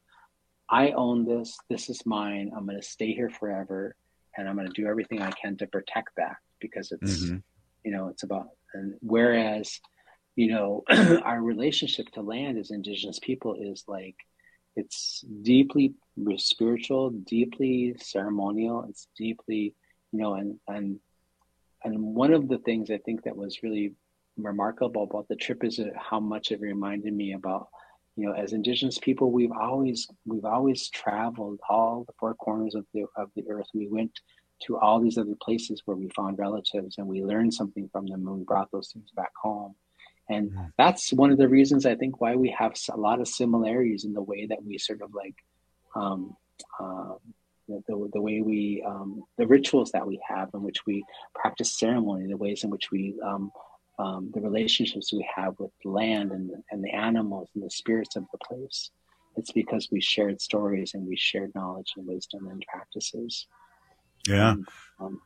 I own this. This is mine. I'm going to stay here forever, and I'm going to do everything I can to protect that because it's, mm-hmm. you know, it's about. And whereas, you know, our relationship to land as Indigenous people is like, it's deeply spiritual, deeply ceremonial. It's deeply, you know, and and and one of the things I think that was really remarkable about the trip is how much it reminded me about, you know, as Indigenous people, we've always we've always traveled all the four corners of the of the earth. We went to all these other places where we found relatives and we learned something from them and we brought those things back home. And mm-hmm. that's one of the reasons I think why we have a lot of similarities in the way that we sort of like um, uh, the, the the way we um, the rituals that we have in which we practice ceremony, the ways in which we um, Um, the relationships we have with the land and the, and the animals and the spirits of the place. It's because we shared stories and we shared knowledge and wisdom and practices. Yeah. And, um,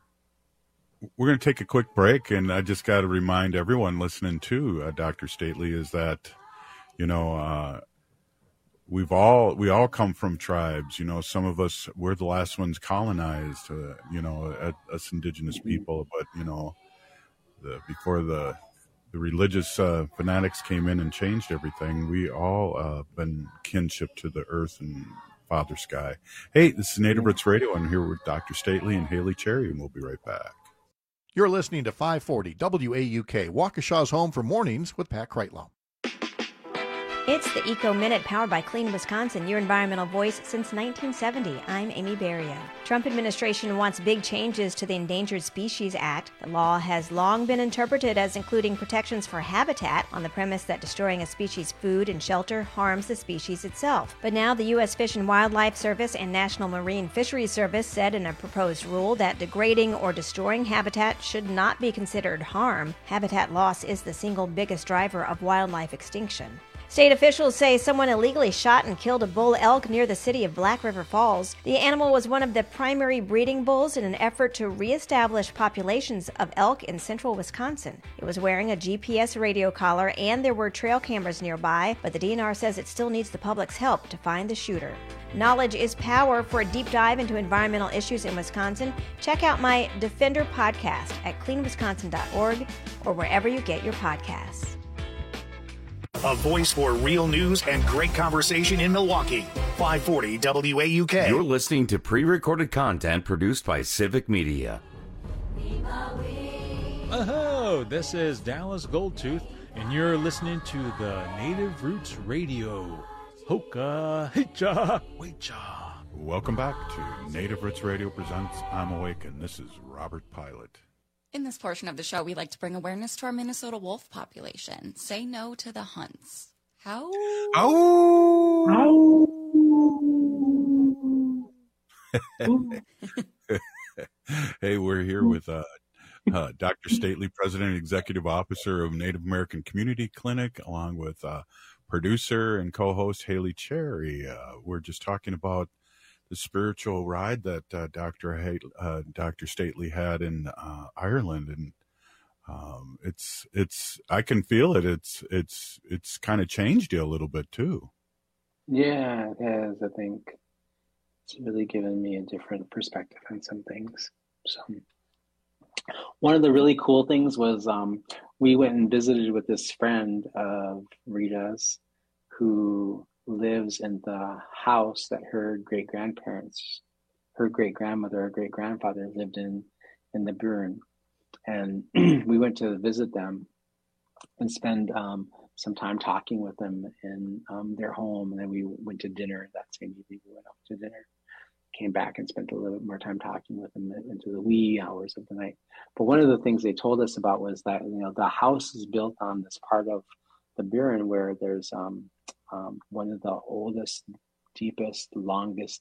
We're going to take a quick break, and I just got to remind everyone listening to uh, Doctor Stately is that, you know, uh, we've all we all come from tribes. You know, some of us, we're the last ones colonized, uh, you know, us Indigenous people, but, you know, The, before the the religious uh, fanatics came in and changed everything, we all uh, been kinship to the earth and Father Sky. Hey, this is Native Roots Radio. I'm here with Doctor Stately and Haley Cherry, and we'll be right back. You're listening to five forty W A U K, Waukesha's home for mornings with Pat Kreitlow. It's the Eco Minute powered by Clean Wisconsin, your environmental voice since nineteen seventy. I'm Amy Berrio. Trump administration wants big changes to the Endangered Species Act. The law has long been interpreted as including protections for habitat on the premise that destroying a species' food and shelter harms the species itself. But now the U S Fish and Wildlife Service and National Marine Fisheries Service said in a proposed rule that degrading or destroying habitat should not be considered harm. Habitat loss is the single biggest driver of wildlife extinction. State officials say someone illegally shot and killed a bull elk near the city of Black River Falls. The animal was one of the primary breeding bulls in an effort to reestablish populations of elk in central Wisconsin. It was wearing a G P S radio collar and there were trail cameras nearby, but the D N R says it still needs the public's help to find the shooter. Knowledge is power. For a deep dive into environmental issues in Wisconsin, check out my Defender podcast at clean wisconsin dot org or wherever you get your podcasts. A voice for real news and great conversation in Milwaukee. five forty W A U K. You're listening to pre-recorded content produced by Civic Media. Oh, this is Dallas Goldtooth, and you're listening to the Native Roots Radio. Hoka, hicha, wecha. Welcome back to Native Roots Radio presents I'm Awake, and this is Robert Pilot. In this portion of the show, we like to bring awareness to our Minnesota wolf population. Say no to the hunts. How? Oh! Hey, we're here with uh, uh, Doctor Stately, President and Executive Officer of Native American Community Clinic, along with uh, producer and co-host Haley Cherry. Uh, we're just talking about the spiritual ride that uh, Doctor Hay- uh, Doctor Stately had in uh, Ireland, and um, it's it's I can feel it. It's it's it's kind of changed you a little bit too. Yeah, it has. I think it's really given me a different perspective on some things. So one of the really cool things was um, we went and visited with this friend of Rita's who lives in the house that her great grandparents, her great grandmother, her great grandfather lived in, in the Burren. And we went to visit them and spend um, some time talking with them in um, their home. And then we went to dinner that same evening. We went out to dinner, came back and spent a little bit more time talking with them into the wee hours of the night. But one of the things they told us about was that, you know, the house is built on this part of the Burren where there's um, Um, one of the oldest, deepest, longest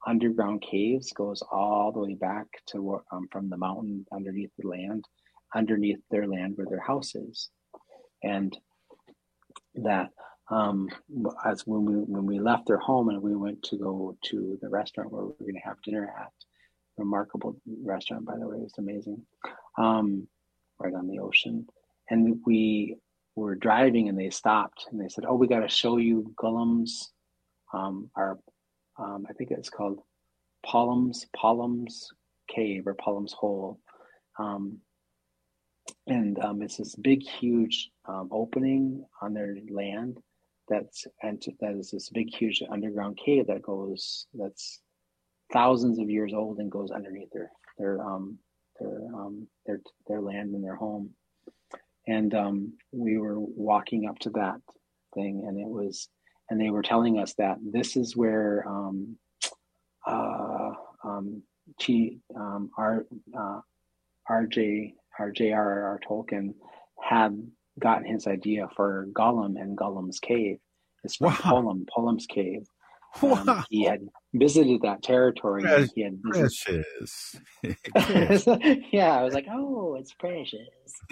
underground caves goes all the way back to um, from the mountain underneath the land, underneath their land where their house is, and that um, as when we when we left their home and we went to go to the restaurant where we were going to have dinner at, remarkable restaurant by the way, it was amazing, um, right on the ocean, and we were driving and they stopped and they said, "Oh, we got to show you Gollum's, um, our." Um, I think it's called Pollum's Pollum's Cave or Pollum's Hole, um, and um, it's this big, huge um, opening on their land. That's and that is this big, huge underground cave that goes that's thousands of years old and goes underneath their their um, their um, their their land and their home. And um, we were walking up to that thing, and it was. And they were telling us that this is where um, uh, um, T, um, R, uh, R J R J R R Tolkien had gotten his idea for Gollum and Gollum's Cave. It's from wow. Pollum, Pollum's Cave. Um, wow. He had visited that territory. Precious. He had Precious. Yeah, I was like, oh, it's precious.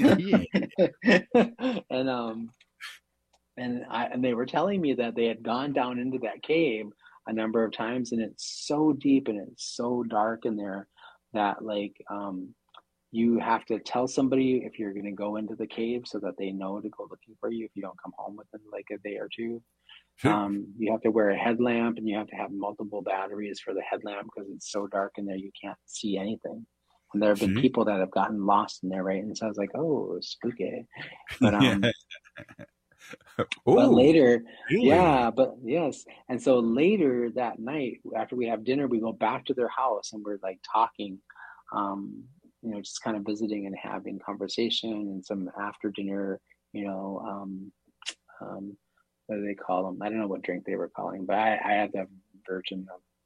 and um. And I and they were telling me that they had gone down into that cave a number of times, and it's so deep and it's so dark in there that like um, you have to tell somebody if you're going to go into the cave so that they know to go looking for you if you don't come home within like a day or two. Um, you have to wear a headlamp, and you have to have multiple batteries for the headlamp because it's so dark in there you can't see anything. And there have been people that have gotten lost in there, right? And so I was like, oh, spooky. But um. Ooh, but later, really? yeah, but yes. And so later that night, after we have dinner, we go back to their house and we're like talking, um, you know, just kind of visiting and having conversation and some after dinner, you know, um, um, what do they call them? I don't know what drink they were calling, but I, I had the virgin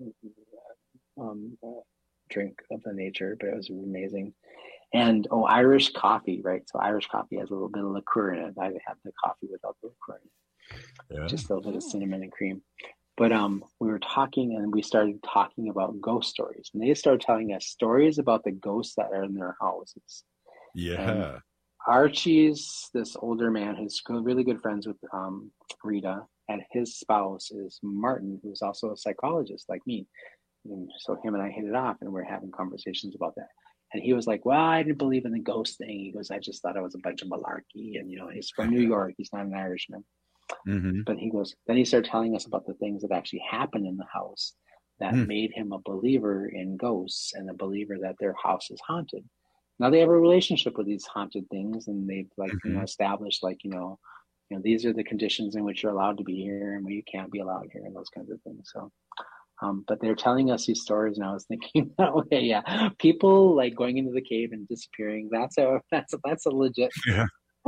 um, uh, drink of the nature, but it was amazing. And oh, Irish coffee, right? So Irish coffee has a little bit of liqueur in it. I had the coffee without the liqueur in it. Yeah. Just a little bit of cinnamon and cream. But um, we were talking, and we started talking about ghost stories. And they started telling us stories about the ghosts that are in their houses. Yeah. And Archie's this older man who's really good friends with um, Rita, and his spouse is Martin, who's also a psychologist like me. And so him and I hit it off, and we're having conversations about that. And he was like, well, I didn't believe in the ghost thing. He goes, I just thought it was a bunch of malarkey. And, you know, he's from New York. He's not an Irishman. Mm-hmm. But he goes, then he started telling us about the things that actually happened in the house that mm. made him a believer in ghosts and a believer that their house is haunted. Now they have a relationship with these haunted things, and they've like, mm-hmm. you know, established like, you know, you know, these are the conditions in which you're allowed to be here and where you can't be allowed here and those kinds of things. So Um, but they're telling us these stories, and I was thinking, okay, yeah, people like going into the cave and disappearing. That's a that's a, that's a legit. Yeah.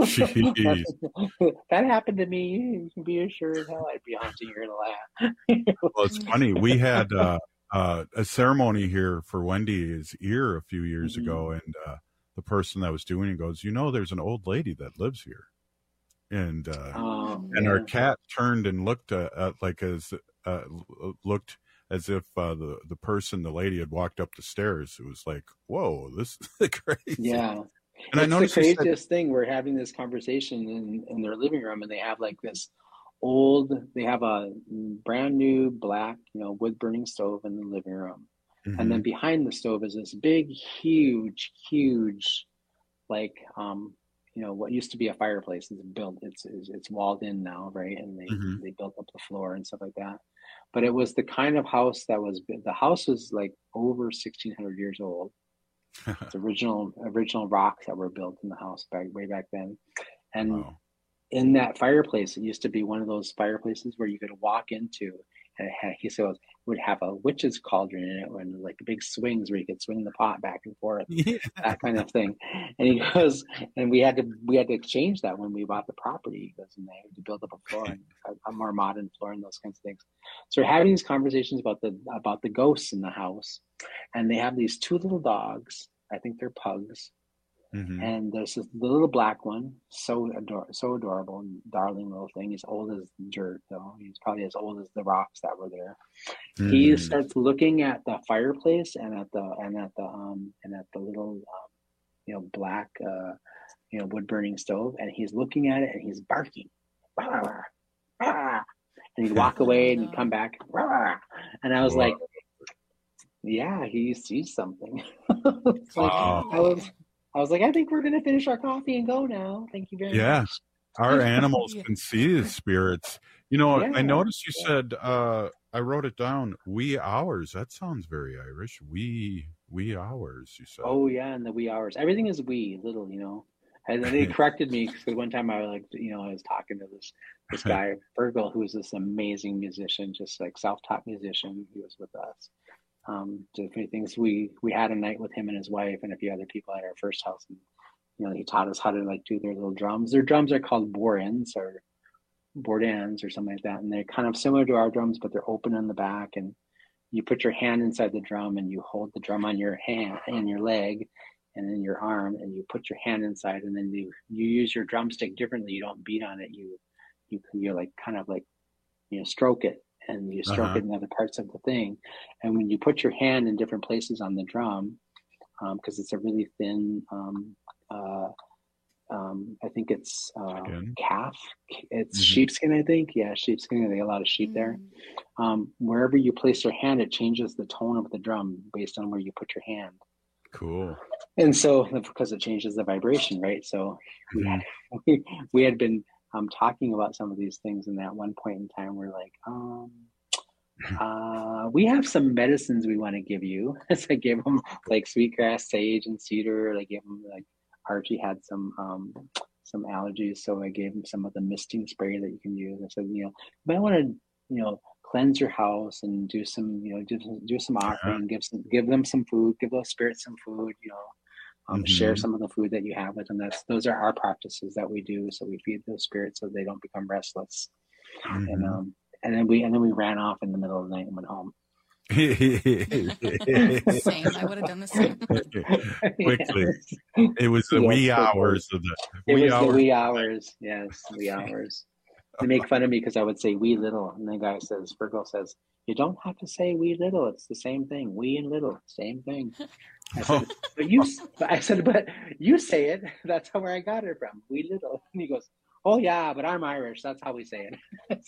That happened to me. You can be assured as hell I'd be haunting your lab. Well, it's funny. We had uh, uh, a ceremony here for Wendy's ear a few years mm-hmm. ago, and uh, the person that was doing it goes, "You know, there's an old lady that lives here," and uh, um, and yeah. our cat turned and looked uh, uh, like as uh, looked. As if uh, the the person, the lady, had walked up the stairs. It was like, "Whoa, this is crazy!" Yeah, and it's I noticed the craziest said, thing. We're having this conversation in, in their living room, and they have like this old. They have a brand new black, you know, wood burning stove in the living room, mm-hmm. and then behind the stove is this big, huge, huge, like, um, you know, what used to be a fireplace is built. It's it's, it's walled in now, right? And they mm-hmm. they built up the floor and stuff like that. But it was the kind of house that was, the house was like over sixteen hundred years old. It's original, original rocks that were built in the house back way back then. And wow. in that fireplace, it used to be one of those fireplaces where you could walk into, and it had, he said it would have a witch's cauldron in it, and like big swings where you could swing the pot back and forth, yeah. that kind of thing. And he goes, and we had to we had to exchange that when we bought the property. He goes, and they had to build up a floor and a, a more modern floor and those kinds of things. So we're having these conversations about the about the ghosts in the house, and they have these two little dogs. I think they're pugs, Mm-hmm. And there's this little black one, so ador- so adorable, darling little thing. He's old as dirt, though. He's probably as old as the rocks that were there. Mm-hmm. He starts looking at the fireplace and at the and at the um and at the little um, you know black uh, you know wood burning stove, and he's looking at it and he's barking, rah, rah, rah. And he'd walk away and he'd come back, rah, and I was Whoa. like, yeah, he sees something. So wow. I was. I was like, I think we're going to finish our coffee and go now. Thank you very yeah. much. Yeah, our animals can see the spirits. You know, yeah. I noticed you said, uh, I wrote it down, wee hours. That sounds very Irish. Wee, wee hours, you said. Oh, yeah, and the wee hours. Everything is wee, little, you know. And they corrected me because one time I was like, you know, I was talking to this this guy, Virgil, who was this amazing musician, just like self-taught musician. He was with us. Um, different things. We we had a night with him and his wife and a few other people at our first house, and you know he taught us how to like do their little drums. Their drums are called bourdons or bourdons or something like that, and they're kind of similar to our drums, but they're open in the back. And you put your hand inside the drum and you hold the drum on your hand and your leg and then your arm, and you put your hand inside, and then you you use your drumstick differently. You don't beat on it. You you you're like kind of like you know stroke it. And you stroke uh-huh. it in other parts of the thing. And when you put your hand in different places on the drum, because um, it's a really thin, um, uh, um, I think it's uh, calf, it's mm-hmm. sheepskin, I think. Yeah, sheepskin, they have a lot of sheep mm-hmm. there. Um, wherever you place your hand, it changes the tone of the drum based on where you put your hand. Cool. And so, because it changes the vibration, right? So mm-hmm. we, had, we, we had been um, talking about some of these things, and at one point in time, we're like, um, uh, we have some medicines we want to give you. So I gave them like sweetgrass, sage, and cedar. I gave them like Archie had some um, some allergies, so I gave him some of the misting spray that you can use. I said, you know, you might want to, you know, cleanse your house and do some, you know, do, do some offering, give some, give them some food, give those spirits some food, you know. Um, mm-hmm. Share some of the food that you have with them. That's those are our practices that we do. So we feed those spirits so they don't become restless. Mm-hmm. And um, and then we and then we ran off in the middle of the night and went home. Same. I would have done the same. Quickly, it was the yes, wee hours of the it wee was hours. the wee hours. Yes, wee hours. They make fun of me because I would say wee little, and the guy says, Virgil says, you don't have to say wee little. It's the same thing. Wee and little, same thing. I said, but you, I said, but you say it. That's where I got it from. Wee little. And he goes, oh yeah, but I'm Irish. That's how we say it.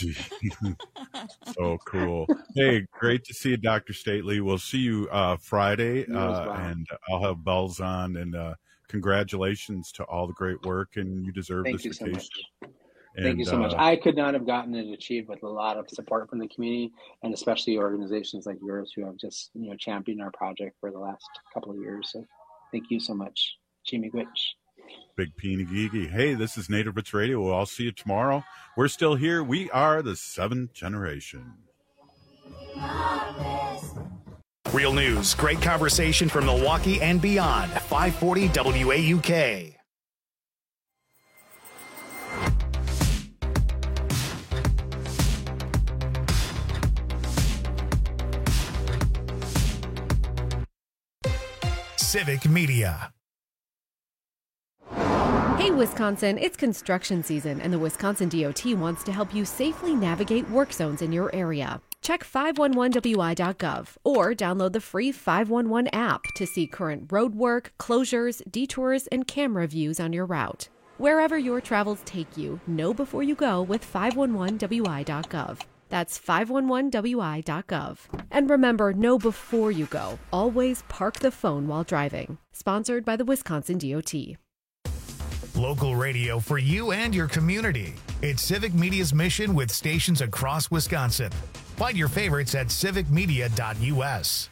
So cool. Hey, great to see you, Doctor Stately. We'll see you uh, Friday, You as uh, well. and I'll have bells on. And uh, congratulations to all the great work, and you deserve Thank this you so vacation. much. And, Thank you so much. uh, I could not have gotten it achieved with a lot of support from the community, and especially organizations like yours who have just, you know, championed our project for the last couple of years. So thank you so much, Jimmy Gwitch. Big Peeny Geeky. Hey, this is Native Roots Radio. We'll all see you tomorrow. We're still here. We are the seventh generation. Real news, great conversation from Milwaukee and beyond. five forty W A U K. Civic Media. Hey, Wisconsin, it's construction season, and the Wisconsin D O T wants to help you safely navigate work zones in your area. Check five one one W I dot gov or download the free five one one app to see current road work, closures, detours, and camera views on your route. Wherever your travels take you, know before you go with five one one W I dot gov. That's five one one W I dot gov. And remember, know before you go. Always park the phone while driving. Sponsored by the Wisconsin D O T. Local radio for you and your community. It's Civic Media's mission with stations across Wisconsin. Find your favorites at civic media dot U S.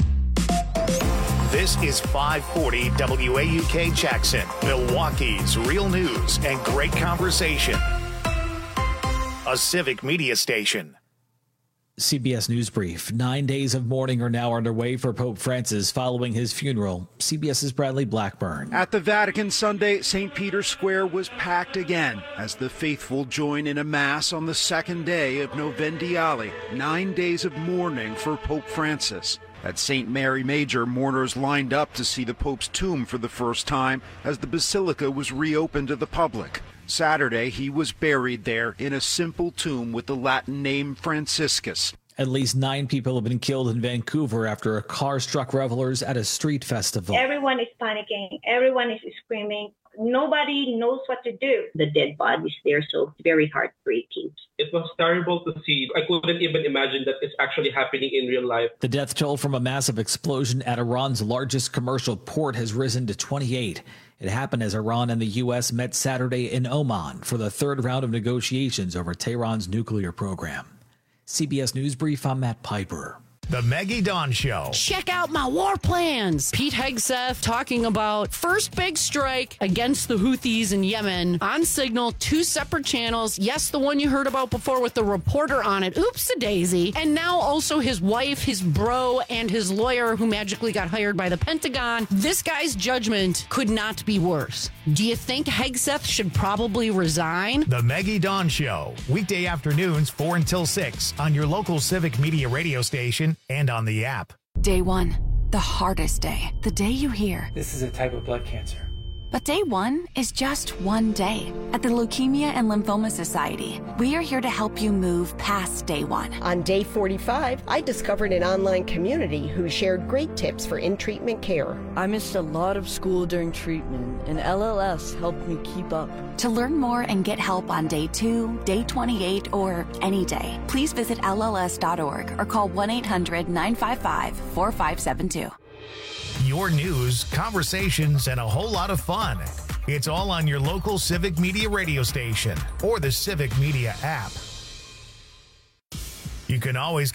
This is five forty W A U K Jackson, Milwaukee's real news and great conversation. A Civic Media station. C B S News Brief. Nine days of mourning are now underway for Pope Francis following his funeral. CBS's Bradley Blackburn. At the Vatican Sunday, Saint Peter's Square was packed again as the faithful join in a mass on the second day of Novendiale, nine days of mourning for Pope Francis. At Saint Mary Major, mourners lined up to see the Pope's tomb for the first time as the basilica was reopened to the public. Saturday, he was buried there in a simple tomb with the Latin name Franciscus. At least nine people have been killed in Vancouver after a car struck revelers at a street festival. Everyone is panicking. Everyone is screaming. Nobody knows what to do. The dead body's there, so it's very heartbreaking. It was terrible to see. I couldn't even imagine that it's actually happening in real life. The death toll from a massive explosion at Iran's largest commercial port has risen to twenty-eight. It happened as Iran and the U S met Saturday in Oman for the third round of negotiations over Tehran's nuclear program. C B S News Brief, I'm Matt Piper. The Maggie Dawn Show. Check out my war plans. Pete Hegseth talking about first big strike against the Houthis in Yemen on Signal, two separate channels. Yes, the one you heard about before with the reporter on it. Oops-a-daisy. And now also his wife, his bro, and his lawyer who magically got hired by the Pentagon. This guy's judgment could not be worse. Do you think Hegseth should probably resign? The Maggie Dawn Show. Weekday afternoons, four until six on your local Civic Media radio station and on the app. Day one, the hardest day. The day you hear, this is a type of blood cancer. But day one is just one day. At the Leukemia and Lymphoma Society, we are here to help you move past day one. On day forty-five, I discovered an online community who shared great tips for in-treatment care. I missed a lot of school during treatment, and L L S helped me keep up. To learn more and get help on day two, day twenty-eight, or any day, please visit L L S dot org or call one eight hundred nine five five four five seven two. Your news, conversations, and a whole lot of fun. It's all on your local Civic Media radio station or the Civic Media app. You can always